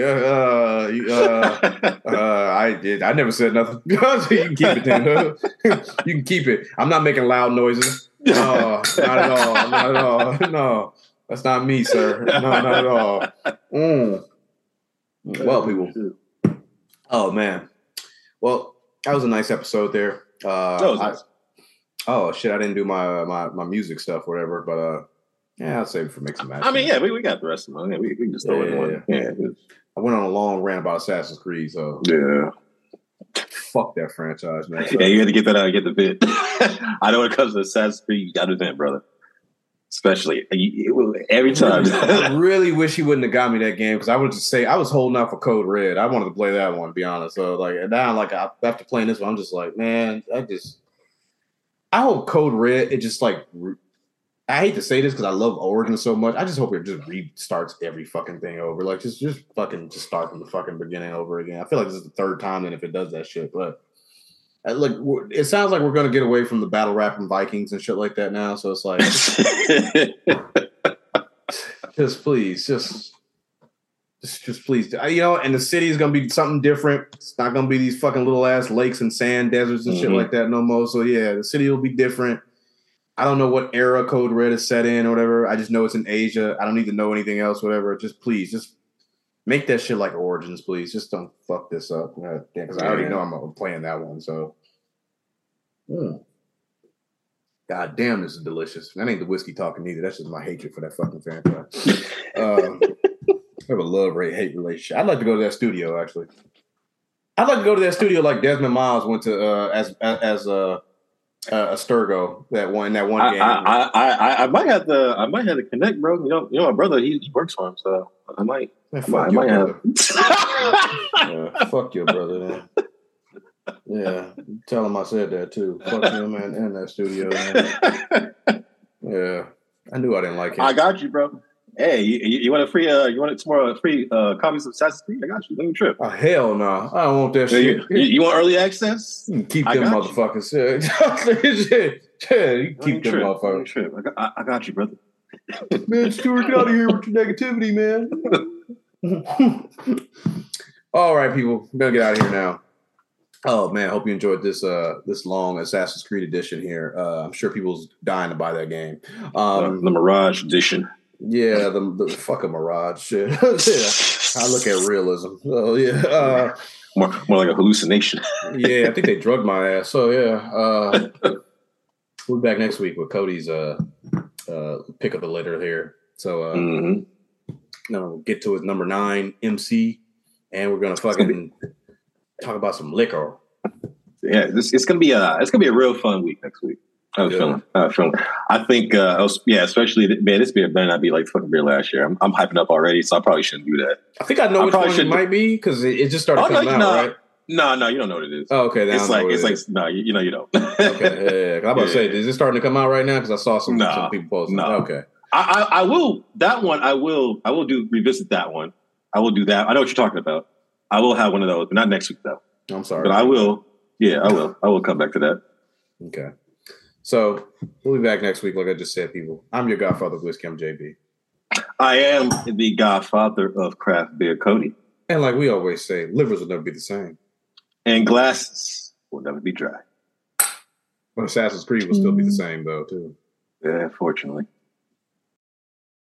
I never said nothing. You can keep it then. You can keep it. I'm not making loud noises. No, not at all. Not at all. No. That's not me, sir. No, not at all. Well, people. Oh man. Well, that was a nice episode there. Nice. Oh shit, I didn't do my music stuff, whatever, but yeah, I'll save it for Mix and Match. I mean, yeah, we got the rest of them. We can just throw it in one. Yeah. I went on a long rant about Assassin's Creed, so yeah. Fuck that franchise, man. Yeah, you had to get that out and get the vent. I know when it comes to Assassin's Creed, you got to vent, brother. Especially every time. I really wish he wouldn't have got me that game because I would just say I was holding out for Code Red. I wanted to play that one, to be honest. So like now, like after playing this one, I'm just like, man, I hope Code Red. It just like. I hate to say this because I love Origin so much. I just hope it just restarts every fucking thing over. Like just start from the fucking beginning over again. I feel like this is the 3rd time then if it does that shit. But like it sounds like we're gonna get away from the battle rapping Vikings and shit like that now. So it's like just please, just please, and the city is gonna be something different. It's not gonna be these fucking little ass lakes and sand deserts and shit like that no more. So yeah, the city will be different. I don't know what era Code Red is set in or whatever. I just know it's in Asia. I don't need to know anything else, whatever. Just please, just make that shit like Origins, please. Just don't fuck this up. Because I already know I'm playing that one. So, God damn, this is delicious. That ain't the whiskey talking either. That's just my hatred for that fucking franchise. I have a love-hate relationship. I'd like to go to that studio, actually. I'd like to go to that studio like Desmond Miles went to as Asturgo that one game. I might have to connect, bro. You know my brother. He works for him, so I might. Fuck your brother. Yeah, fuck your brother, man. Yeah, tell him I said that too. Fuck him, man, and that studio, man. Yeah, I knew I didn't like him. I got you, bro. Hey, you want a free? You want some more free copies of Assassin's Creed? I got you. Let me trip. Oh, hell no. I don't want that shit. You want early access? You can keep I them got you. motherfuckers. Yeah, you can keep them Let me motherfuckers. trip. I got you, brother. Man, Stuart, get out of here with your negativity, man. All right, people. We gotta get out of here now. Oh man, hope you enjoyed this this long Assassin's Creed edition here. I'm sure people's dying to buy that game. The Mirage edition. Yeah, the fucking Mirage shit. Yeah, I look at realism. Oh yeah. More like a hallucination. Yeah, I think they drugged my ass. So yeah. We'll be back next week with Cody's pick of the litter here. So no, get to his number 9 MC, and we're gonna fucking talk about some liquor. Yeah, it's gonna be a real fun week next week. I was feeling. I think, especially man, this beer better not be like the fucking beer last year. I'm hyping up already, so I probably shouldn't do that. I think I know which one it might be because it just started coming out, right? No, you don't know what it is. Oh, okay. Then No, you don't. Okay, yeah. I'm about to say, is it starting to come out right now? Because I saw some people posting. No. Okay. I will that one. I will do revisit that one. I will do that. I know what you're talking about. I will have one of those, but not next week though. I'm sorry, but I will. Yeah, I will. I will come back to that. Okay. So we'll be back next week, like I just said, people. I'm your godfather, Whiskey. I'm JB. I am the godfather of craft beer, Cody. And like we always say, livers will never be the same. And glasses will never be dry. But Assassin's Creed will still be the same, though, too. Yeah, fortunately.